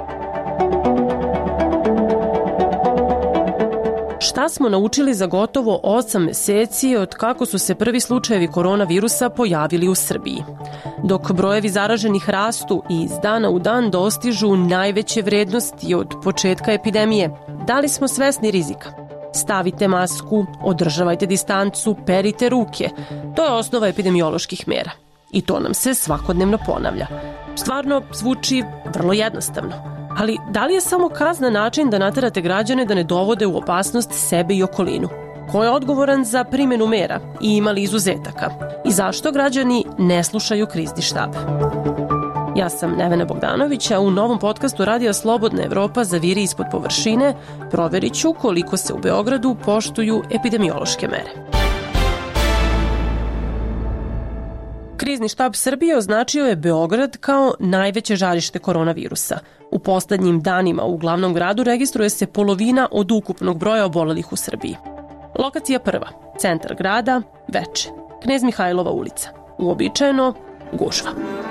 Šta smo naučili za gotovo osam meseci od kako su se prvi slučajevi koronavirusa pojavili u Srbiji? Dok brojevi zaraženih rastu i iz dana u dan dostižu najveće vrednosti od početka epidemije, da li smo svesni rizika? Stavite masku, održavajte distancu, perite ruke. To je osnova epidemioloških mera. I to nam se svakodnevno ponavlja. Stvarno zvuči vrlo jednostavno. Ali da li je samo kazna način da naterate građane da ne dovode u opasnost sebe i okolinu? Ko je odgovoran za primjenu mera i ima li izuzetaka? I zašto građani ne slušaju krizni štab? Ja sam Nevena Bogdanović, a u novom podcastu Radija Slobodna Evropa Zaviri ispod površine proverit ću koliko se u Beogradu poštuju epidemiološke mere. Krizni štab Srbije označio je Beograd kao najveće žarište koronavirusa. U poslednjim danima u glavnom gradu registruje se polovina od ukupnog broja obolelih u Srbiji. Lokacija prva, centar grada, veče, Knez Mihajlova ulica. Uobičajeno, gužva.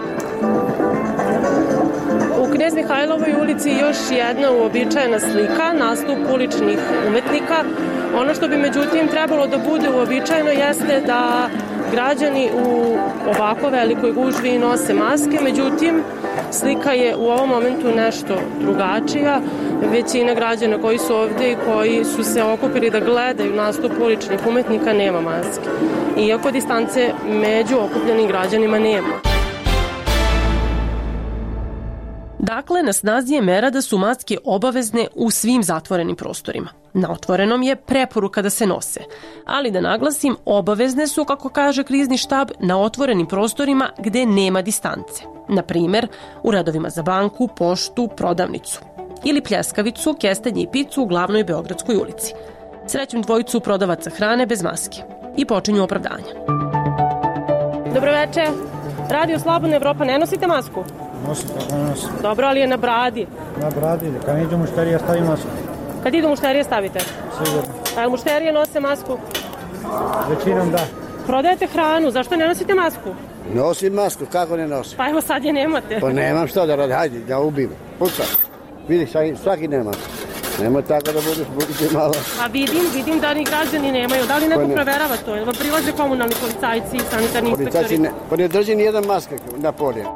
U Knez Mihajlovoj ulici još jedna uobičajena slika, nastup uličnih umetnika. Ono što bi međutim trebalo da bude uobičajeno jeste da građani u ovako velikoj gužvi nose maske, međutim slika je u ovom momentu nešto drugačija. Većina građana koji su ovde i koji su se okupili da gledaju nastup uličnih umetnika nema maske, iako distance među okupljenim građanima nema. Dakle, na snazi je mera da su maske obavezne u svim zatvorenim prostorima. Na otvorenom je preporuka da se nose, ali da naglasim, obavezne su, kako kaže krizni štab, na otvorenim prostorima gde nema distance. Na primer, u redovima za banku, poštu, prodavnicu. Ili pljeskavicu, kestenje i picu u glavnoj Beogradskoj ulici. Srećem dvojicu prodavaca hrane bez maske. I počinju opravdanja. Dobro večer. Radio Slobodna Evropa, ne nosite masku? Nosim, kako ne nosim. Dobro, ali je na bradi. Na bradi, kad idu mušterije stavim masku. Kad idu mušterije stavite? Sigurno. A mušterije nose masku? Većinom da. Prodajete hranu, zašto ne nosite masku? Nosim masku, kako ne nosim? Pa evo sad je nemate. Pa nemam što da radi, hajde, da ubim. Pucam. Vidi, svaki, svaki nema. Nemoj tako da budeš, budite malo. A vidim, vidim da ni građani nemaju. Da li neko Pa ne. proverava to? Jel vam prilaze komunalni policajci i sanitarni inspektori? Ne, pa ne drži ni jedan maske na polje.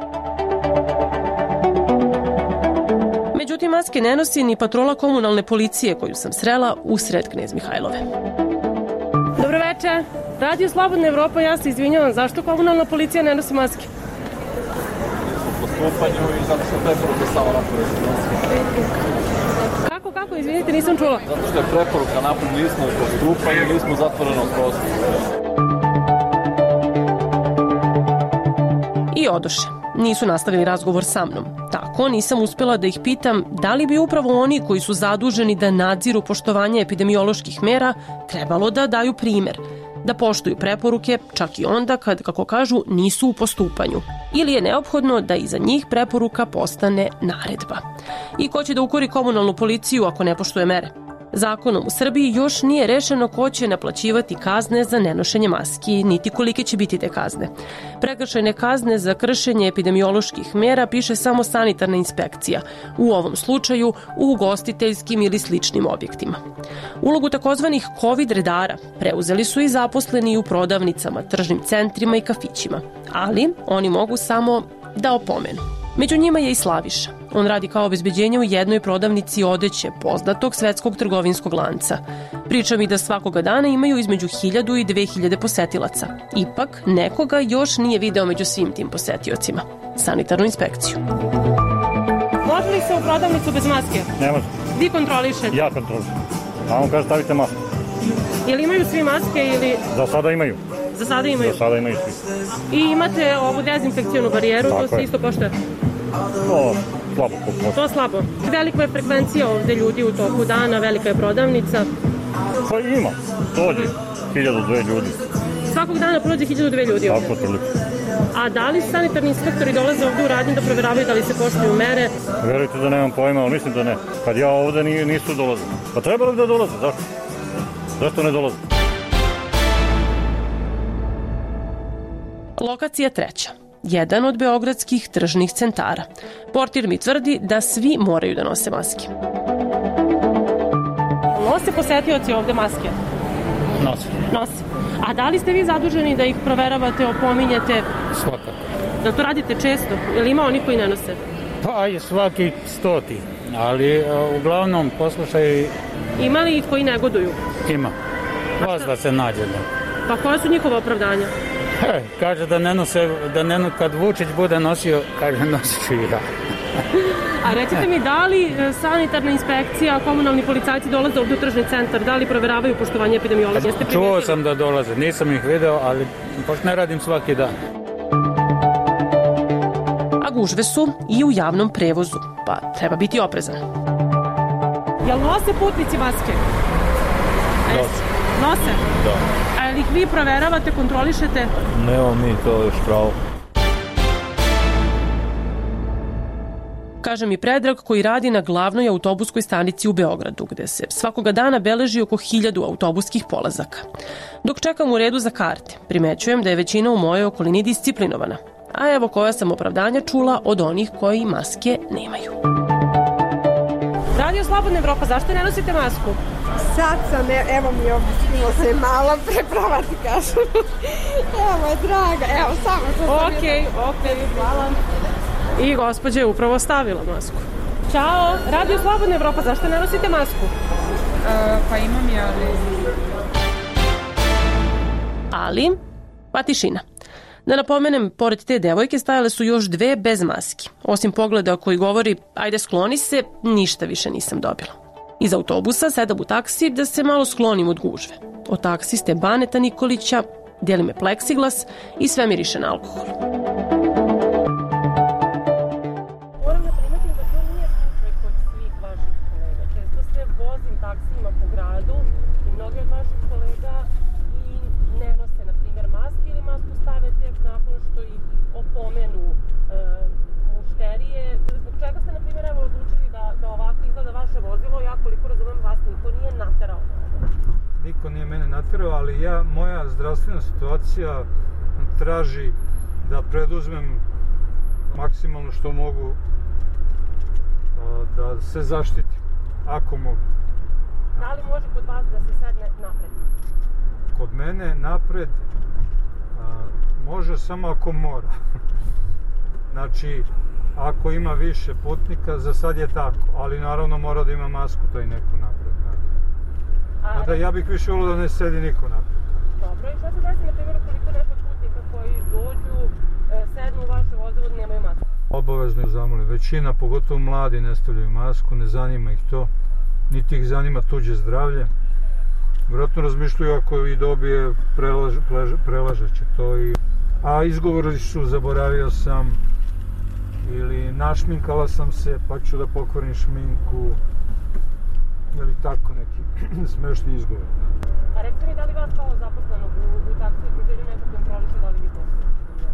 Međutim, maske ne nosi ni patrola komunalne policije koju sam srela usred Knez Mihajlove. Dobro večer. Radio Slobodna Evropa, ja se izvinjavam. Zašto komunalna policija ne nosi maske? Po postupanju i zato što preporuka samo napraviti maske. Kako, kako? Izvinite, nisam čula. Zato što je preporuka napraviti, nismo u postupanju, nismo u zatvorenom prostoru. I odoše. Nisu nastavili razgovor sa mnom. Tako nisam uspjela da ih pitam da li bi upravo oni koji su zaduženi da nadziru poštovanje epidemioloških mera trebalo da daju primer, da poštuju preporuke čak i onda kad, kako kažu, nisu u postupanju. Ili je neophodno da iza njih preporuka postane naredba. I ko će da ukori komunalnu policiju ako ne poštuje mere? Zakonom u Srbiji još nije rešeno ko će naplaćivati kazne za nenošenje maski, niti kolike će biti te kazne. Prekršajne kazne za kršenje epidemioloških mera piše samo sanitarna inspekcija, u ovom slučaju u ugostiteljskim ili sličnim objektima. Ulogu takozvanih COVID redara preuzeli su i zaposleni u prodavnicama, tržnim centrima i kafićima, ali oni mogu samo da opomenu. Među njima je i Slaviša. On radi kao obezbeđenje u jednoj prodavnici odeće poznatog svetskog trgovinskog lanca. Priča mi da svakoga dana imaju između hiljadu i dve hiljade posetilaca. Ipak, nekoga još nije video među svim tim posetiocima. Sanitarnu inspekciju. Može li se u prodavnicu bez maske? Ne može. Vi kontrolišete? Ja kontrolišem. A on kaže stavite masku. Jel imaju svi maske ili... Za sada imaju. Za sada imaju? Za sada imaju svi. I imate ovu dezinfekcijonu barijeru, tako to se je. isto poštuje? To slabo kako. To slabo. Velika je frekvencija ovde ljudi u toku dana, velika je prodavnica. Pa ima, dođe hiljadu dve ljudi. Svakog dana prođe hiljadu dve ljudi ovde? Tako toliko. A da li sanitarni inspektori dolaze ovde u radnju da proveravaju da li se poštuju mere? Verujte da nemam pojma, ali mislim da ne. Kad ja ovde nisu dolaze. Pa trebalo bi da dolaze, zašto? Zašto ne dolaze? Lokacija treća. Jedan od beogradskih tržnih centara. Portir mi tvrdi da svi moraju da nose maske. Nose posetioci ovde maske? Nose. Nose. A da li ste vi zaduženi da ih proveravate, opominjete? Svakako. Da to radite često? Ili ima oni koji ne nose? Pa je svaki stoti, ali uglavnom poslušaj... Ima li ih koji negoduju? Ima. Vas da se nađe. Da. Pa koja su njihova opravdanja? He, kaže da ne nose, da ne, kad Vučić bude nosio, kaže nosit ću i ja. A recite mi, da li sanitarna inspekcija, komunalni policajci dolaze ovdje u tržni centar, da li proveravaju poštovanje epidemiologa? Čuo sam da dolaze, nisam ih video, ali pošto ne radim svaki dan. A gužve su i u javnom prevozu, pa treba biti oprezan. Jel nose putnici maske? Nose. Nose? Da. A li ih vi proveravate, kontrolišete? Nemo mi to još pravo. Kaže mi Predrag koji radi na glavnoj autobuskoj stanici u Beogradu, gde se svakoga dana beleži oko hiljadu autobuskih polazaka. Dok čekam u redu za karte, primećujem da je većina u mojoj okolini disciplinovana. A evo koja sam opravdanja čula od onih koji maske nemaju. Radio Slobodna Evropa, zašto ne nosite masku? Sad sam, evo mi ovdje skino se malo preprava ti kažem. Evo je draga, evo samo što sam... Okej, okej, hvala. I gospođa je upravo stavila masku. Ćao, Radio Slobodna Evropa, zašto ne nosite masku? Uh, pa imam ja, ali... Ali, pa tišina. Da napomenem, pored te devojke stajale su još dve bez maski. Osim pogleda koji govori, ajde skloni se, ništa više nisam dobila. Iz autobusa sedam u taksi da se malo sklonim od gužve. Od taksiste Baneta Nikolića deli me pleksiglas i sve miriše na alkohol. Moram da primetim da to nije slučaj kod svih vaših kolega. Često se vozim taksijima po gradu i mnogi od vaših kolega i ne nose, na primjer, maske ili masku stave tek nakon što ih opomenu e, mušterije. Zbog čega ste, na primjer, evo, odlučili da, da ovako izgleda vaše vozilo? Ja koliko razumem, vas niko nije naterao. Niko nije mene naterao, ali ja, moja zdravstvena situacija traži da preduzmem maksimalno što mogu da se zaštitim, ako mogu. Da li može kod vas da se sedne napred? Kod mene napred a, može samo ako mora. Znači, ako ima više putnika, za sad je tako, ali naravno mora da ima masku taj neko napred. A da ja bih više volio da ne sedi niko napred. Dobro, i šta se desi na primjer koliko nekog putnika koji dođu, sednu u vaše vozilo, nemaju masku? Obavezno je zamolim. Većina, pogotovo mladi, ne stavljaju masku, ne zanima ih to, niti ih zanima tuđe zdravlje. Vjerojatno razmišljaju ako i dobije prelaž, plež, prelažeće to. I... A izgovori su zaboravio sam ili našminkala sam se pa ću da pokvarim šminku ili tako neki smešni izgovor. A recite mi da li vas kao zaposlenog u, u taksi okruženju neko kontroliše da li vi postoji?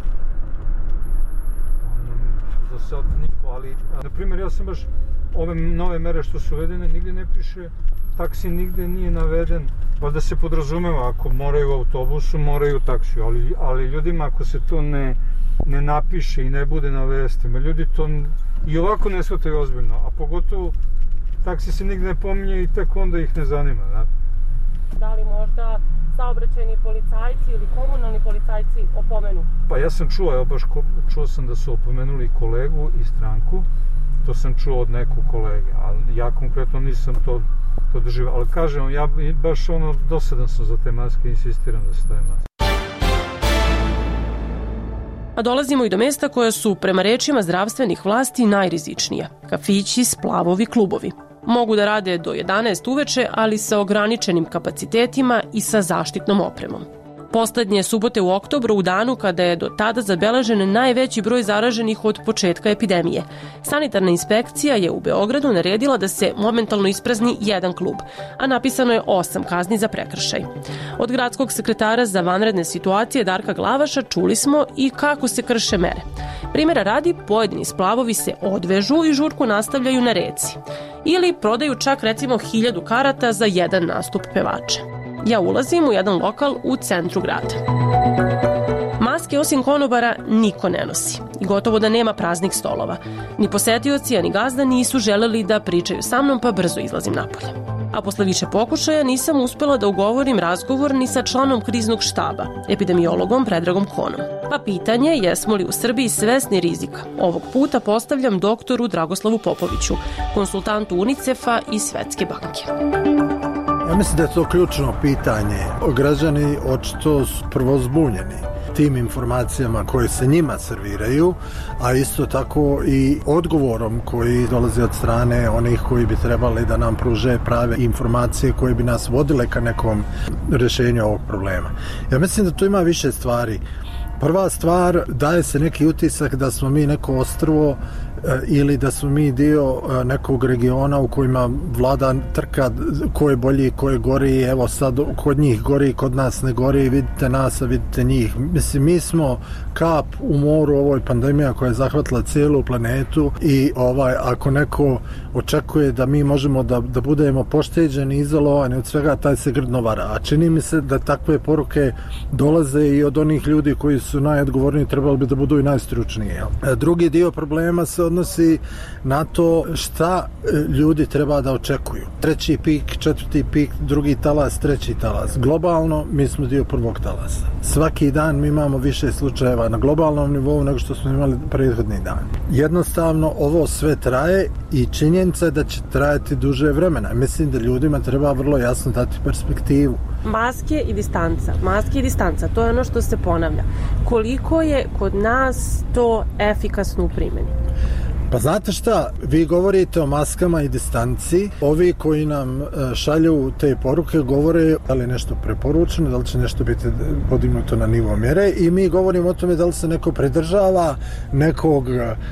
Za sad niko, ali na primjer ja sam baš ove nove mere što su uvedene, nigde ne piše, taksi nigde nije naveden, pa da se podrazumeva, ako moraju u autobusu, moraju u taksiju, ali, ali ljudima ako se to ne, ne napiše i ne bude na vestima, ljudi to i ovako ne shvataju ozbiljno, a pogotovo taksi se nigde ne pominje i tek onda ih ne zanima. Da, da li možda saobraćajni policajci ili komunalni policajci opomenu? Pa ja sam čuo, evo baš čuo sam da su opomenuli kolegu i stranku, to sam čuo od nekog kolege, ali ja konkretno nisam to, to doživao. Ali kažem, ja baš ono, dosadan sam za te maske i insistiram da se stave maske. A dolazimo i do mesta koja su, prema rečima zdravstvenih vlasti, najrizičnija. Kafići, splavovi, klubovi. Mogu da rade do jedanaest uveče, ali sa ograničenim kapacitetima i sa zaštitnom opremom. Poslednje subote u oktobru, u danu kada je do tada zabeležen najveći broj zaraženih od početka epidemije. Sanitarna inspekcija je u Beogradu naredila da se momentalno isprazni jedan klub, a napisano je osam kazni za prekršaj. Od gradskog sekretara za vanredne situacije Darka Glavaša čuli smo i kako se krše mere. Primjera radi, pojedini splavovi se odvežu i žurku nastavljaju na reci. Ili prodaju čak recimo hiljadu karata za jedan nastup pevača. Ja ulazim u jedan lokal u centru grada. Maske osim konobara niko ne nosi i gotovo da nema praznih stolova. Ni posetioci, ni gazda nisu želeli da pričaju sa mnom, pa brzo izlazim napolje. A posle više pokušaja nisam uspela da ugovorim razgovor ni sa članom kriznog štaba, epidemiologom Predragom Konom. Pa pitanje, jesmo li u Srbiji svesni rizika, ovog puta postavljam doktoru Dragoslavu Popoviću, konsultantu UNICEF-a i Svetske banke. Ja mislim da je to ključno pitanje. Građani očito su prvo zbunjeni tim informacijama koje se njima serviraju, a isto tako i odgovorom koji dolazi od strane onih koji bi trebali da nam pruže prave informacije koje bi nas vodile ka nekom rješenju ovog problema. Ja mislim da tu ima više stvari. Prva stvar, daje se neki utisak da smo mi neko ostrvo ili da smo mi dio nekog regiona u kojima vlada trka ko je bolji, ko je gori, evo sad kod njih gori, kod nas ne gori, vidite nas, a vidite njih. Mislim, mi smo kap u moru ovoj pandemija koja je zahvatila cijelu planetu i ovaj, ako neko očekuje da mi možemo da, da budemo pošteđeni, izolovani od svega, taj se grdno vara. A čini mi se da takve poruke dolaze i od onih ljudi koji su najodgovorniji, trebali bi da budu i najstručniji. Drugi dio problema se odnosi na to šta ljudi treba da očekuju. Treći pik, četvrti pik, drugi talas, treći talas. Globalno mi smo dio prvog talasa. Svaki dan mi imamo više slučajeva na globalnom nivou nego što smo imali prethodni dan. Jednostavno ovo sve traje i činjenica je da će trajati duže vremena. Mislim da ljudima treba vrlo jasno dati perspektivu. Maske i distanca, maske i distanca, to je ono što se ponavlja. Koliko je kod nas to efikasno u primjeni? Pa znate šta, vi govorite o maskama i distanci, ovi koji nam šalju te poruke govore da li je nešto preporučeno, da li će nešto biti podignuto na nivo mjere i mi govorimo o tome da li se neko pridržava nekog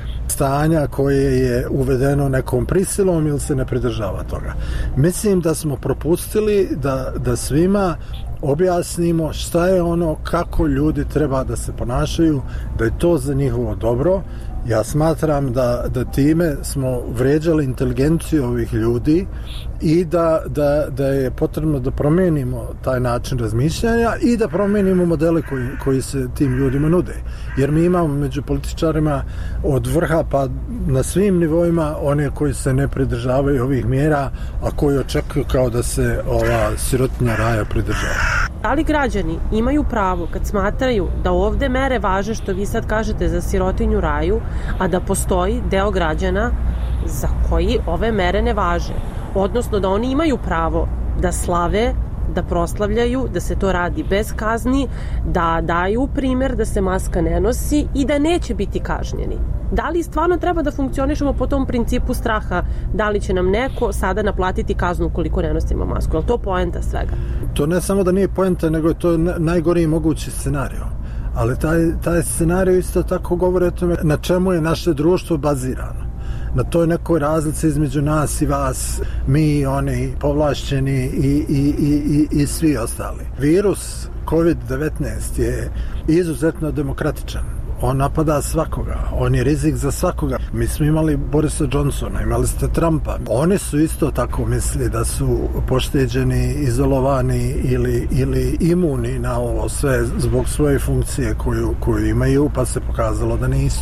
stanja koje je uvedeno nekom prisilom ili se ne pridržava toga. Mislim da smo propustili da, da svima objasnimo šta je ono, kako ljudi treba da se ponašaju, da je to za njihovo dobro. Ja smatram da, da time smo vređali inteligenciju ovih ljudi i da, da, da je potrebno da promenimo taj način razmišljanja i da promenimo modele koji, koji se tim ljudima nude. Jer mi imamo među političarima od vrha pa na svim nivoima one koji se ne pridržavaju ovih mjera, a koji očekuju kao da se ova sirotinja raja pridržava. Da li građani imaju pravo kad smatraju da ovde mere važe što vi sad kažete za sirotinju raju, a da postoji deo građana za koji ove mere ne važe? Odnosno da oni imaju pravo da slave, da proslavljaju, da se to radi bez kazni, da daju primjer da se maska ne nosi i da neće biti kažnjeni. Da li stvarno treba da funkcionišemo po tom principu straha, da li će nam neko sada naplatiti kaznu koliko ne nosimo masku? Je li to poenta svega? To ne samo da nije poenta, nego je to najgori mogući scenario. Ali taj, taj scenario isto tako govori o tome na čemu je naše društvo bazirano. Na toj nekoj razlici između nas i vas, mi, oni, povlašćeni i, i, i, i svi ostali. Virus kovid devetnaest je izuzetno demokratičan. On napada svakoga, on je rizik za svakoga. Mi smo imali Borisa Johnsona, imali ste Trumpa. Oni su isto tako mislili da su pošteđeni, izolovani ili, ili imuni na ovo sve zbog svoje funkcije koju, koju imaju, pa se pokazalo da nisu.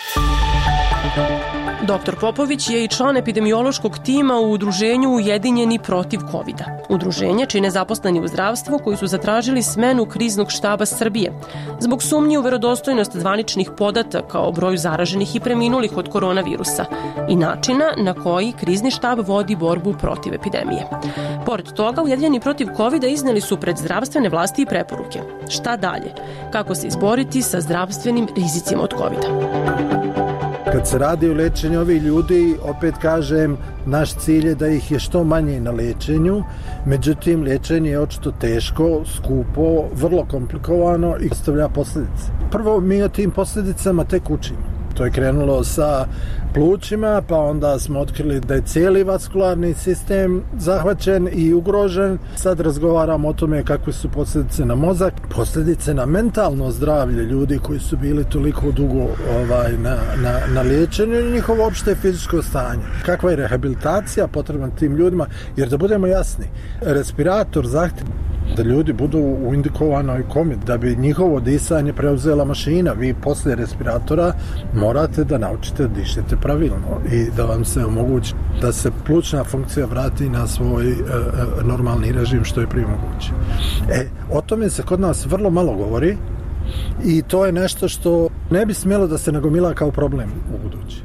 Doktor Popović je i član epidemiološkog tima u udruženju Ujedinjeni protiv kovida. Udruženje čine zaposleni u zdravstvu koji su zatražili smenu kriznog štaba Srbije zbog sumnji u verodostojnost zvaničnih podataka o broju zaraženih i preminulih od koronavirusa i načina na koji krizni štab vodi borbu protiv epidemije. Pored toga, Ujedinjeni protiv kovida izneli su pred zdravstvene vlasti i preporuke. Šta dalje? Kako se izboriti sa zdravstvenim rizicima od kovida? Kad se radi o lečenju ovih ljudi, opet kažem, naš cilj je da ih je što manje na lečenju, međutim, lečenje je očito teško, skupo, vrlo komplikovano i ostavlja posljedice. Prvo, mi o tim posljedicama tek učimo. To je krenulo sa plućima, pa onda smo otkrili da je cijeli vaskularni sistem zahvaćen i ugrožen. Sad razgovaramo o tome kakve su posljedice na mozak, posljedice na mentalno zdravlje ljudi koji su bili toliko dugo ovaj, na, na, na liječenju i njihovo opšte fizičko stanje. Kakva je rehabilitacija potrebna tim ljudima, jer da budemo jasni, respirator zahtjeva da ljudi budu u indikovanoj komi, da bi njihovo disanje preuzela mašina. Vi poslije respiratora morate da naučite da dišete pravilno i da vam se omogući da se plućna funkcija vrati na svoj e, normalni režim što je prije moguće. E, o tome se kod nas vrlo malo govori i to je nešto što ne bi smjelo da se nagomila kao problem u budući.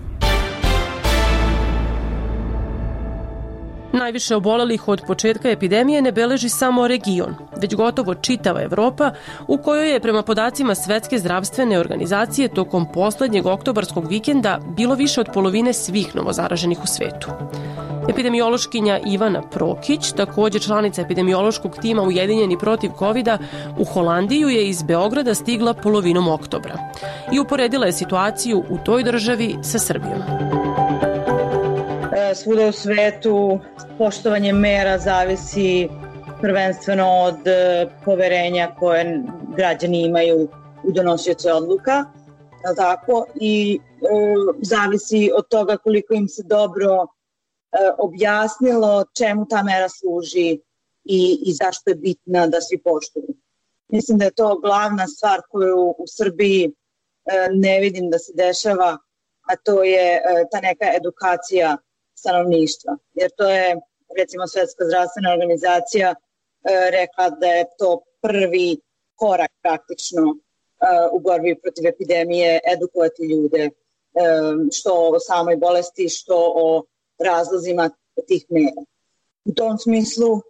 Najviše obolelih od početka epidemije ne beleži samo region, već gotovo čitava Evropa, u kojoj je prema podacima Svetske zdravstvene organizacije tokom poslednjeg oktobarskog vikenda bilo više od polovine svih novozaraženih u svetu. Epidemiološkinja Ivana Prokić, također članica epidemiološkog tima Ujedinjeni protiv kovida, u Holandiju je iz Beograda stigla polovinom oktobra i uporedila je situaciju u toj državi sa Srbijom. Svuda u svetu poštovanje mera zavisi prvenstveno od poverenja koje građani imaju u donosioce odluka, tako, i e, zavisi od toga koliko im se dobro e, objasnilo čemu ta mera služi i, i zašto je bitna da svi poštuju. Mislim da je to glavna stvar koju u Srbiji e, ne vidim da se dešava, a to je e, ta neka edukacija stanovništva, jer to je, recimo, Svetska zdravstvena organizacija e, rekla da je to prvi korak praktično e, u borbi protiv epidemije, edukovati ljude e, što o samoj bolesti, što o razlozima tih mera. U tom smislu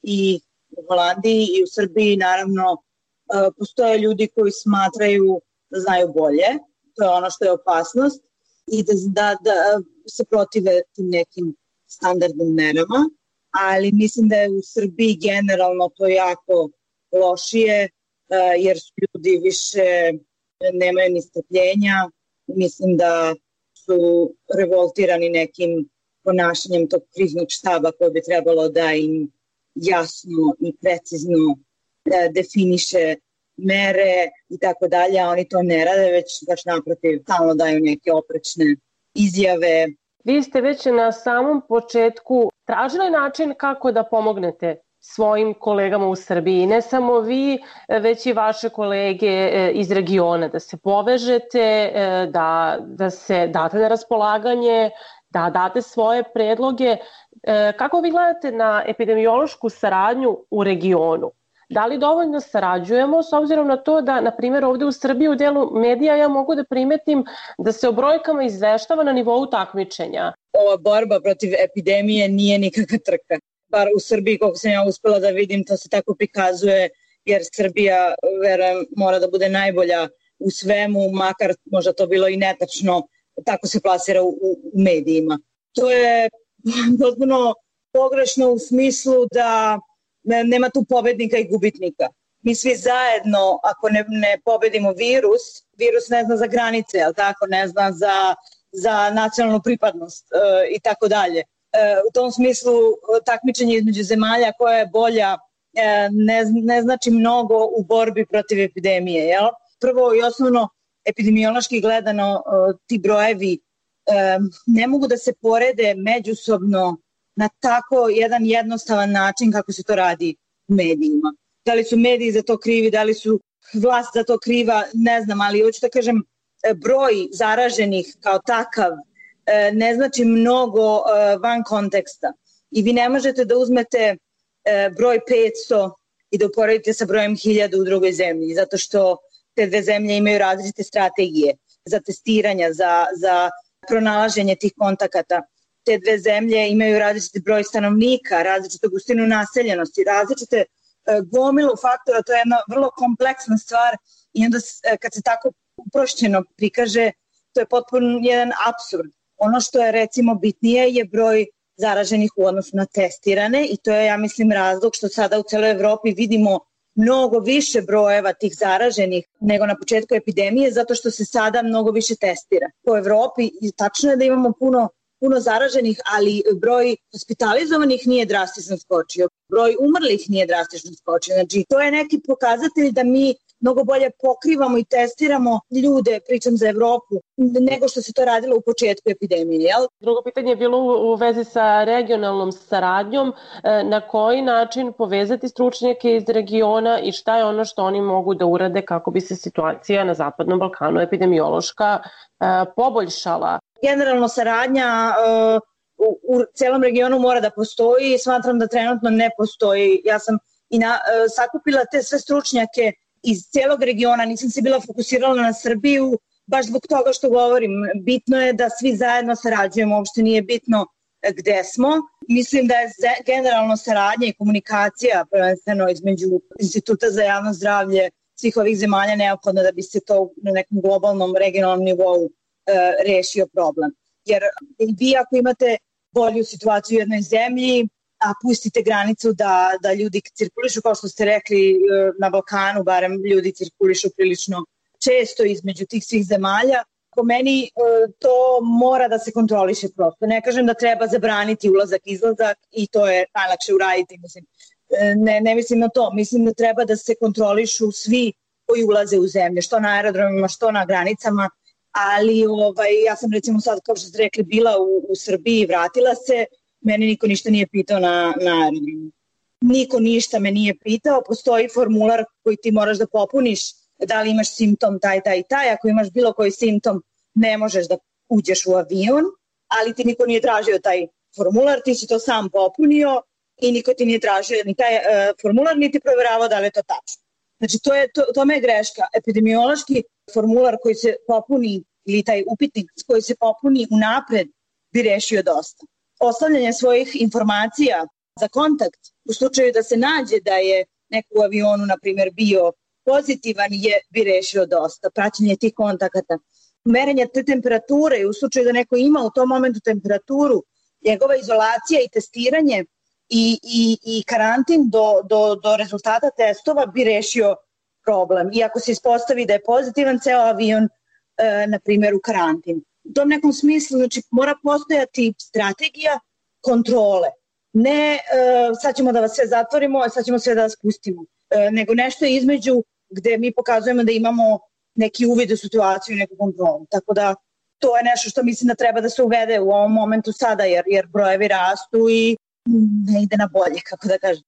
i u Holandiji i u Srbiji naravno e, postoje ljudi koji smatraju da znaju bolje, to je ono što je opasnost, i da, da, da se protive tim nekim standardnim merama, ali mislim da je u Srbiji generalno to jako lošije, jer su ljudi više nemaju ni strpljenja. Mislim da su revoltirani nekim ponašanjem tog kriznog štaba koje bi trebalo da im jasno i precizno definiše mere i tako dalje, a oni to ne rade, već baš naprotiv stalno daju neke oprečne izjave. Vi ste već na samom početku tražili način kako da pomognete svojim kolegama u Srbiji. Ne samo vi, već i vaše kolege iz regiona, da se povežete, da, da se date na raspolaganje, da date svoje predloge. Kako vi gledate na epidemiološku saradnju u regionu? Da li dovoljno sarađujemo s obzirom na to da, na primjer, ovde u Srbiji u delu medija ja mogu da primetim da se o brojkama izveštava na nivou takmičenja? Ova borba protiv epidemije nije nikakva trka. Bar u Srbiji, koliko sam ja uspela da vidim, to se tako prikazuje, jer Srbija, verujem, mora da bude najbolja u svemu, makar možda to bilo i netačno, tako se plasira u, u medijima. To je potpuno pogrešno u smislu da nema tu pobednika i gubitnika. Mi svi zajedno, ako ne, ne pobedimo virus, virus ne zna za granice, ali tako, ne zna za, za nacionalnu pripadnost e, i tako dalje. E, u tom smislu takmičenje između zemalja koja je bolja e, ne, ne znači mnogo u borbi protiv epidemije. Jel? Prvo i osnovno, epidemiološki gledano, e, ti brojevi e, ne mogu da se porede međusobno na tako jedan jednostavan način kako se to radi u medijima. Da li su mediji za to krivi, da li su vlast za to kriva, ne znam, ali hoću da kažem, broj zaraženih kao takav ne znači mnogo van konteksta. I vi ne možete da uzmete broj petsto i da uporedite sa brojem hiljada u drugoj zemlji, zato što te dve zemlje imaju različite strategije za testiranja, za, za pronalaženje tih kontakata. Te dve zemlje imaju različiti broj stanovnika, različitu gustinu naseljenosti, različite e, gomilu faktora, to je jedna vrlo kompleksna stvar i onda kad se tako uprošćeno prikaže, to to je potpuno jedan apsurd. Ono što je recimo bitnije je broj zaraženih u odnosu na testirane i to je, ja mislim, razlog što sada u celoj Evropi vidimo mnogo više brojeva tih zaraženih nego na početku epidemije, zato što se sada mnogo više testira. Po Evropi tačno je da imamo puno, puno zaraženih, ali broj hospitalizovanih nije drastično skočio, broj umrlih nije drastično skočio. Znači, to je neki pokazatelj da mi mnogo bolje pokrivamo i testiramo ljude, pričam za Evropu, nego što se to radilo u početku epidemije. Jel? Drugo pitanje je bilo u vezi sa regionalnom saradnjom. Na koji način povezati stručnjake iz regiona i šta je ono što oni mogu da urade kako bi se situacija na Zapadnom Balkanu epidemiološka poboljšala? Generalno saradnja u, u celom regionu mora da postoji i smatram da trenutno ne postoji. Ja sam i na, sakupila te sve stručnjake iz celog regiona, nisam se bila fokusirala na Srbiju, baš zbog toga što govorim. Bitno je da svi zajedno sarađujemo, uopšte nije bitno gde smo. Mislim da je generalno saradnja i komunikacija prvenstveno između Instituta za javno zdravlje svih ovih zemalja neophodno da bi se to na nekom globalnom, regionalnom nivou e, rešio problem. Jer vi ako imate bolju situaciju u jednoj zemlji, a pustite granicu da, da ljudi cirkulišu, kao što ste rekli, na Balkanu barem ljudi cirkulišu prilično često između tih svih zemalja. Po meni to mora da se kontroliše prosto. Ne kažem da treba zabraniti ulazak, izlazak i to je najlakše uraditi. Mislim. Ne, ne mislim na to. Mislim da treba da se kontrolišu svi koji ulaze u zemlje, što na aerodromima, što na granicama, ali ovaj, ja sam recimo sad, kao što ste rekli, bila u, u Srbiji i vratila se. Mene niko ništa nije pitao na, na aerodromu. Niko ništa me nije pitao. Postoji formular koji ti moraš da popuniš da li imaš simptom taj, taj, taj. Ako imaš bilo koji simptom, ne možeš da uđeš u avion, ali ti niko nije tražio taj formular, ti si to sam popunio i niko ti nije tražio ni taj uh, formular, niti proveravao da li je to tačno. Znači, to je, to, tome je greška. Epidemiološki formular koji se popuni ili taj upitnik koji se popuni unapred bi rešio dosta. Ostavljanje svojih informacija za kontakt u slučaju da se nađe da je neko u avionu, na primjer, bio pozitivan je bi rešio dosta. Praćenje tih kontakata. Merenje te temperature i u slučaju da neko ima u tom momentu temperaturu, njegova izolacija i testiranje i, i, i karantin do, do, do rezultata testova bi rešio problem. I ako se ispostavi da je pozitivan ceo avion, e, na primjer, u karantin. U tom nekom smislu, znači, mora postojati strategija kontrole. Ne, e, sad ćemo da vas sve zatvorimo, a sad ćemo sve da vas pustimo. E, nego nešto između gde mi pokazujemo da imamo neki uvid u situaciju i neku kontrolu. Tako da to je nešto što mislim da treba da se uvede u ovom momentu sada, jer, jer brojevi rastu i ne ide na bolje, kako da kažem.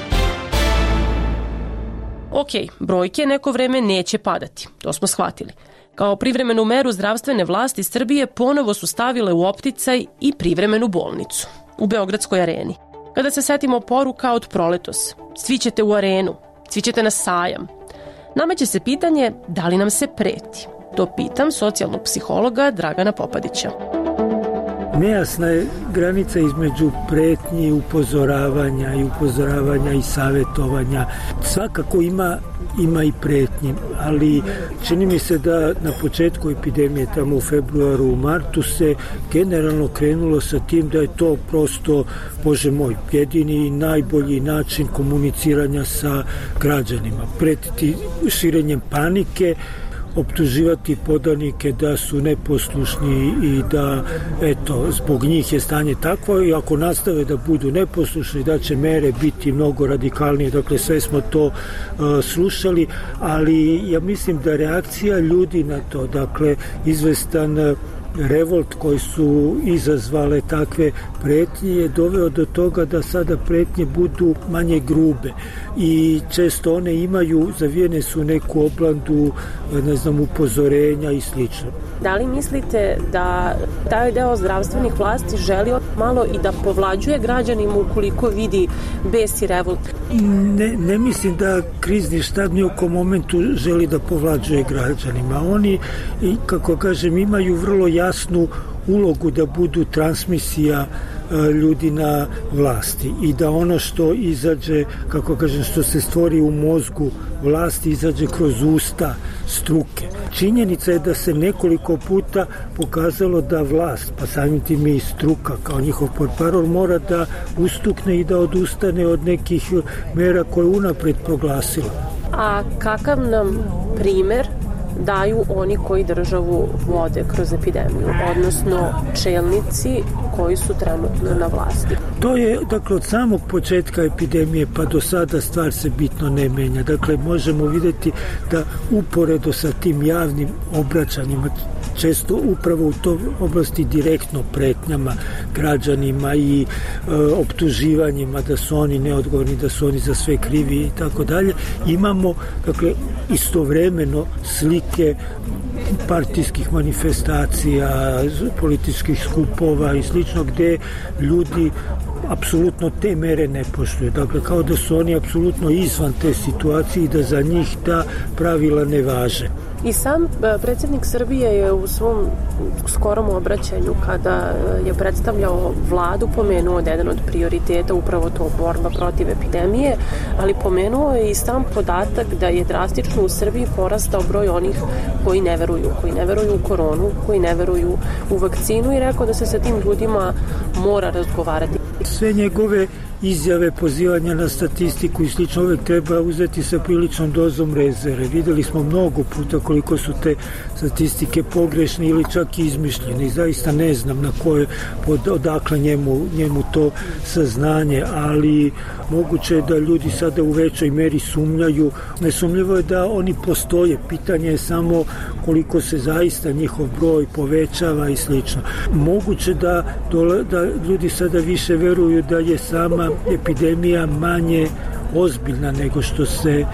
Ok, brojke neko vreme neće padati, to smo shvatili. Kao privremenu meru zdravstvene vlasti Srbije ponovo su stavile u opticaj i privremenu bolnicu u Beogradskoj areni. Kada se setimo poruka od proletos, svi ćete u arenu, svi ćete na sajam. Nameće se pitanje da li nam se preti. To pitam socijalnog psihologa Dragana Popadića. Nejasna je granica između pretnji, upozoravanja i upozoravanja i savjetovanja. Svakako ima, ima i pretnji, ali čini mi se da na početku epidemije, tamo u februaru, u martu, se generalno krenulo sa tim da je to prosto, Bože moj, jedini i najbolji način komuniciranja sa građanima. Pretiti širenjem panike, optuživati podanike da su neposlušni i da, eto, zbog njih je stanje takvo i ako nastave da budu neposlušni, da će mere biti mnogo radikalnije. Dakle, sve smo to uh, slušali, ali ja mislim da reakcija ljudi na to, dakle, izvestan uh, revolt koji su izazvale takve pretnje je doveo do toga da sada pretnje budu manje grube i često one imaju, zavijene su neku oblandu, ne znam, upozorenja i slično. Da li mislite da taj deo zdravstvenih vlasti želi malo i da povlađuje građanima ukoliko vidi bes i revolt? Ne, ne mislim da krizni štab ni u kom momentu želi da povlađuje građanima. Oni, kako kažem, imaju vrlo jasnu ulogu da budu transmisija ljudi na vlasti i da ono što izađe, kako kažem, što se stvori u mozgu vlasti izađe kroz usta struke. Činjenica je da se nekoliko puta pokazalo da vlast, pa samim tim i struka kao njihov portparol, mora da ustukne i da odustane od nekih mera koje unapred proglasila. A kakav nam primer daju oni koji državu vode kroz epidemiju, odnosno čelnici koji su trenutno na vlasti? To je, dakle, od samog početka epidemije pa do sada stvar se bitno ne menja. Dakle, možemo vidjeti da uporedo sa tim javnim obraćanjima, često upravo u toj oblasti direktno pretnjama građanima i e, optuživanjima da su oni neodgovorni, da su oni za sve krivi i tako dalje, imamo, dakle, istovremeno slike partijskih manifestacija, političkih skupova i slično, gde ljudi apsolutno te mere ne poštuju. Dakle, kao da su oni apsolutno izvan te situacije i da za njih ta pravila ne važe. I sam predsjednik Srbije je u svom skorom obraćanju, kada je predstavljao vladu, pomenuo da je jedan od prioriteta upravo to borba protiv epidemije, ali pomenuo je i sam podatak da je drastično u Srbiji porastao broj onih koji ne veruju, koji ne veruju u koronu, koji ne veruju u vakcinu i rekao da se sa tim ljudima mora razgovarati. Sve njegove izjave, pozivanja na statistiku i slično uvek treba uzeti sa priličnom dozom rezerve. Videli smo mnogo puta koliko su te statistike pogrešne ili čak i izmišljene i zaista ne znam na koje, odakle njemu, njemu to saznanje, ali moguće je da ljudi sada u većoj meri sumnjaju. Nesumnjivo je da oni postoje, pitanje je samo koliko se zaista njihov broj povećava i slično. Moguće da, da ljudi sada više veruju da je sama epidemija manje ozbiljna nego što se e,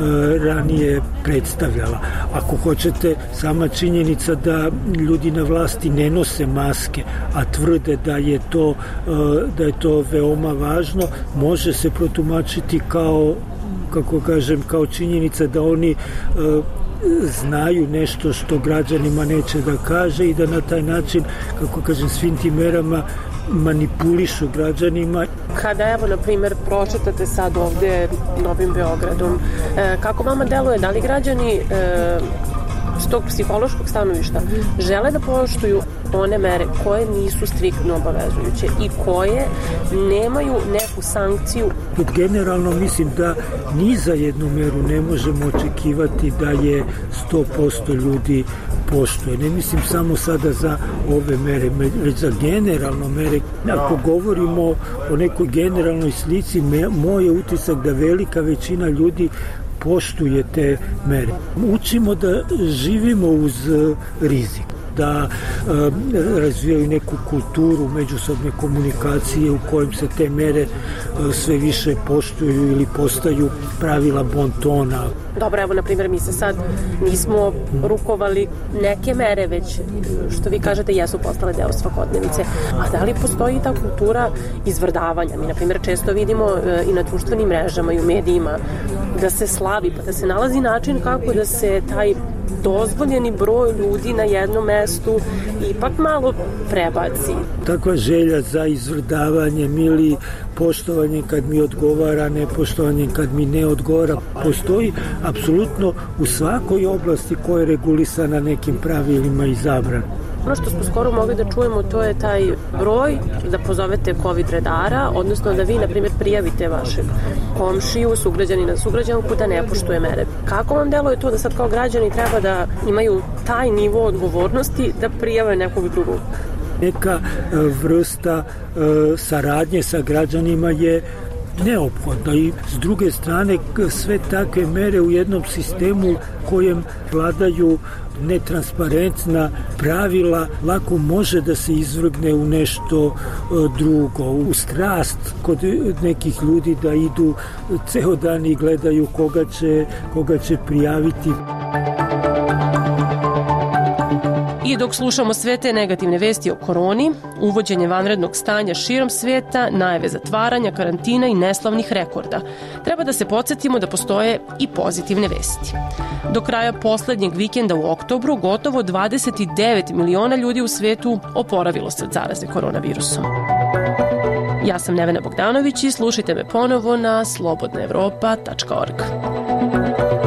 ranije predstavljala. Ako hoćete, sama činjenica da ljudi na vlasti ne nose maske, a tvrde da je to, e, da je to veoma važno, može se protumačiti kao, kako kažem, kao činjenica da oni e, znaju nešto što građanima neće da kaže i da na taj način, kako kažem, svim tim merama manipulišu građanima. Kada, evo, na primjer, pročetate sad ovde Novim Beogradom, e, kako vama deluje, da li građani e, s tog psihološkog stanovišta žele da poštuju one mere koje nisu striktno obavezujuće i koje nemaju neku sankciju? Generalno mislim da ni za jednu meru ne možemo očekivati da je sto posto ljudi poštuje. Ne mislim samo sada za ove mere, već za generalno mere. Ako govorimo o nekoj generalnoj slici, moj je utisak da velika većina ljudi poštuje te mere. Učimo da živimo uz rizik, da e, razvijaju neku kulturu međusobne komunikacije u kojim se te mere e, sve više poštuju ili postaju pravila bon tona. Dobro, evo, na primjer, mi se sad nismo rukovali neke mere, već, što vi kažete, jesu postale deo svakodnevice. A da li postoji ta kultura izvrdavanja? Mi, na primjer, često vidimo e, i na društvenim mrežama i u medijima da se slavi, pa da se nalazi način kako da se taj dozvoljeni broj ljudi na jednom mestu ipak malo prebaci. Takva želja za izvrdavanjem ili poštovanjem kad mi odgovara, nepoštovanjem kad mi ne odgovara, postoji apsolutno u svakoj oblasti koja je regulisana nekim pravilima i zabranom. Ono što smo skoro mogli da čujemo, to je taj broj da pozovete COVID redara, odnosno da vi, na primjer, prijavite vašeg komšiju, sugrađanina, sugrađanku da ne poštuje mere. Kako vam deluje to da sad kao građani treba da imaju taj nivo odgovornosti da prijave nekog drugog? Neka vrsta saradnje sa građanima je neophodno i s druge strane sve takve mere u jednom sistemu kojem vladaju netransparentna pravila lako može da se izvrgne u nešto drugo, u strast kod nekih ljudi da idu ceo dan i gledaju koga će, koga će prijaviti. I dok slušamo sve te negativne vesti o koroni, uvođenje vanrednog stanja širom sveta, najave zatvaranja, karantina i neslavnih rekorda, treba da se podsjetimo da postoje i pozitivne vesti. Do kraja poslednjeg vikenda u oktobru gotovo dvadeset devet miliona ljudi u svetu oporavilo se od zaraze koronavirusom. Ja sam Nevena Bogdanović i slušajte me ponovo na slobodna evropa tačka org.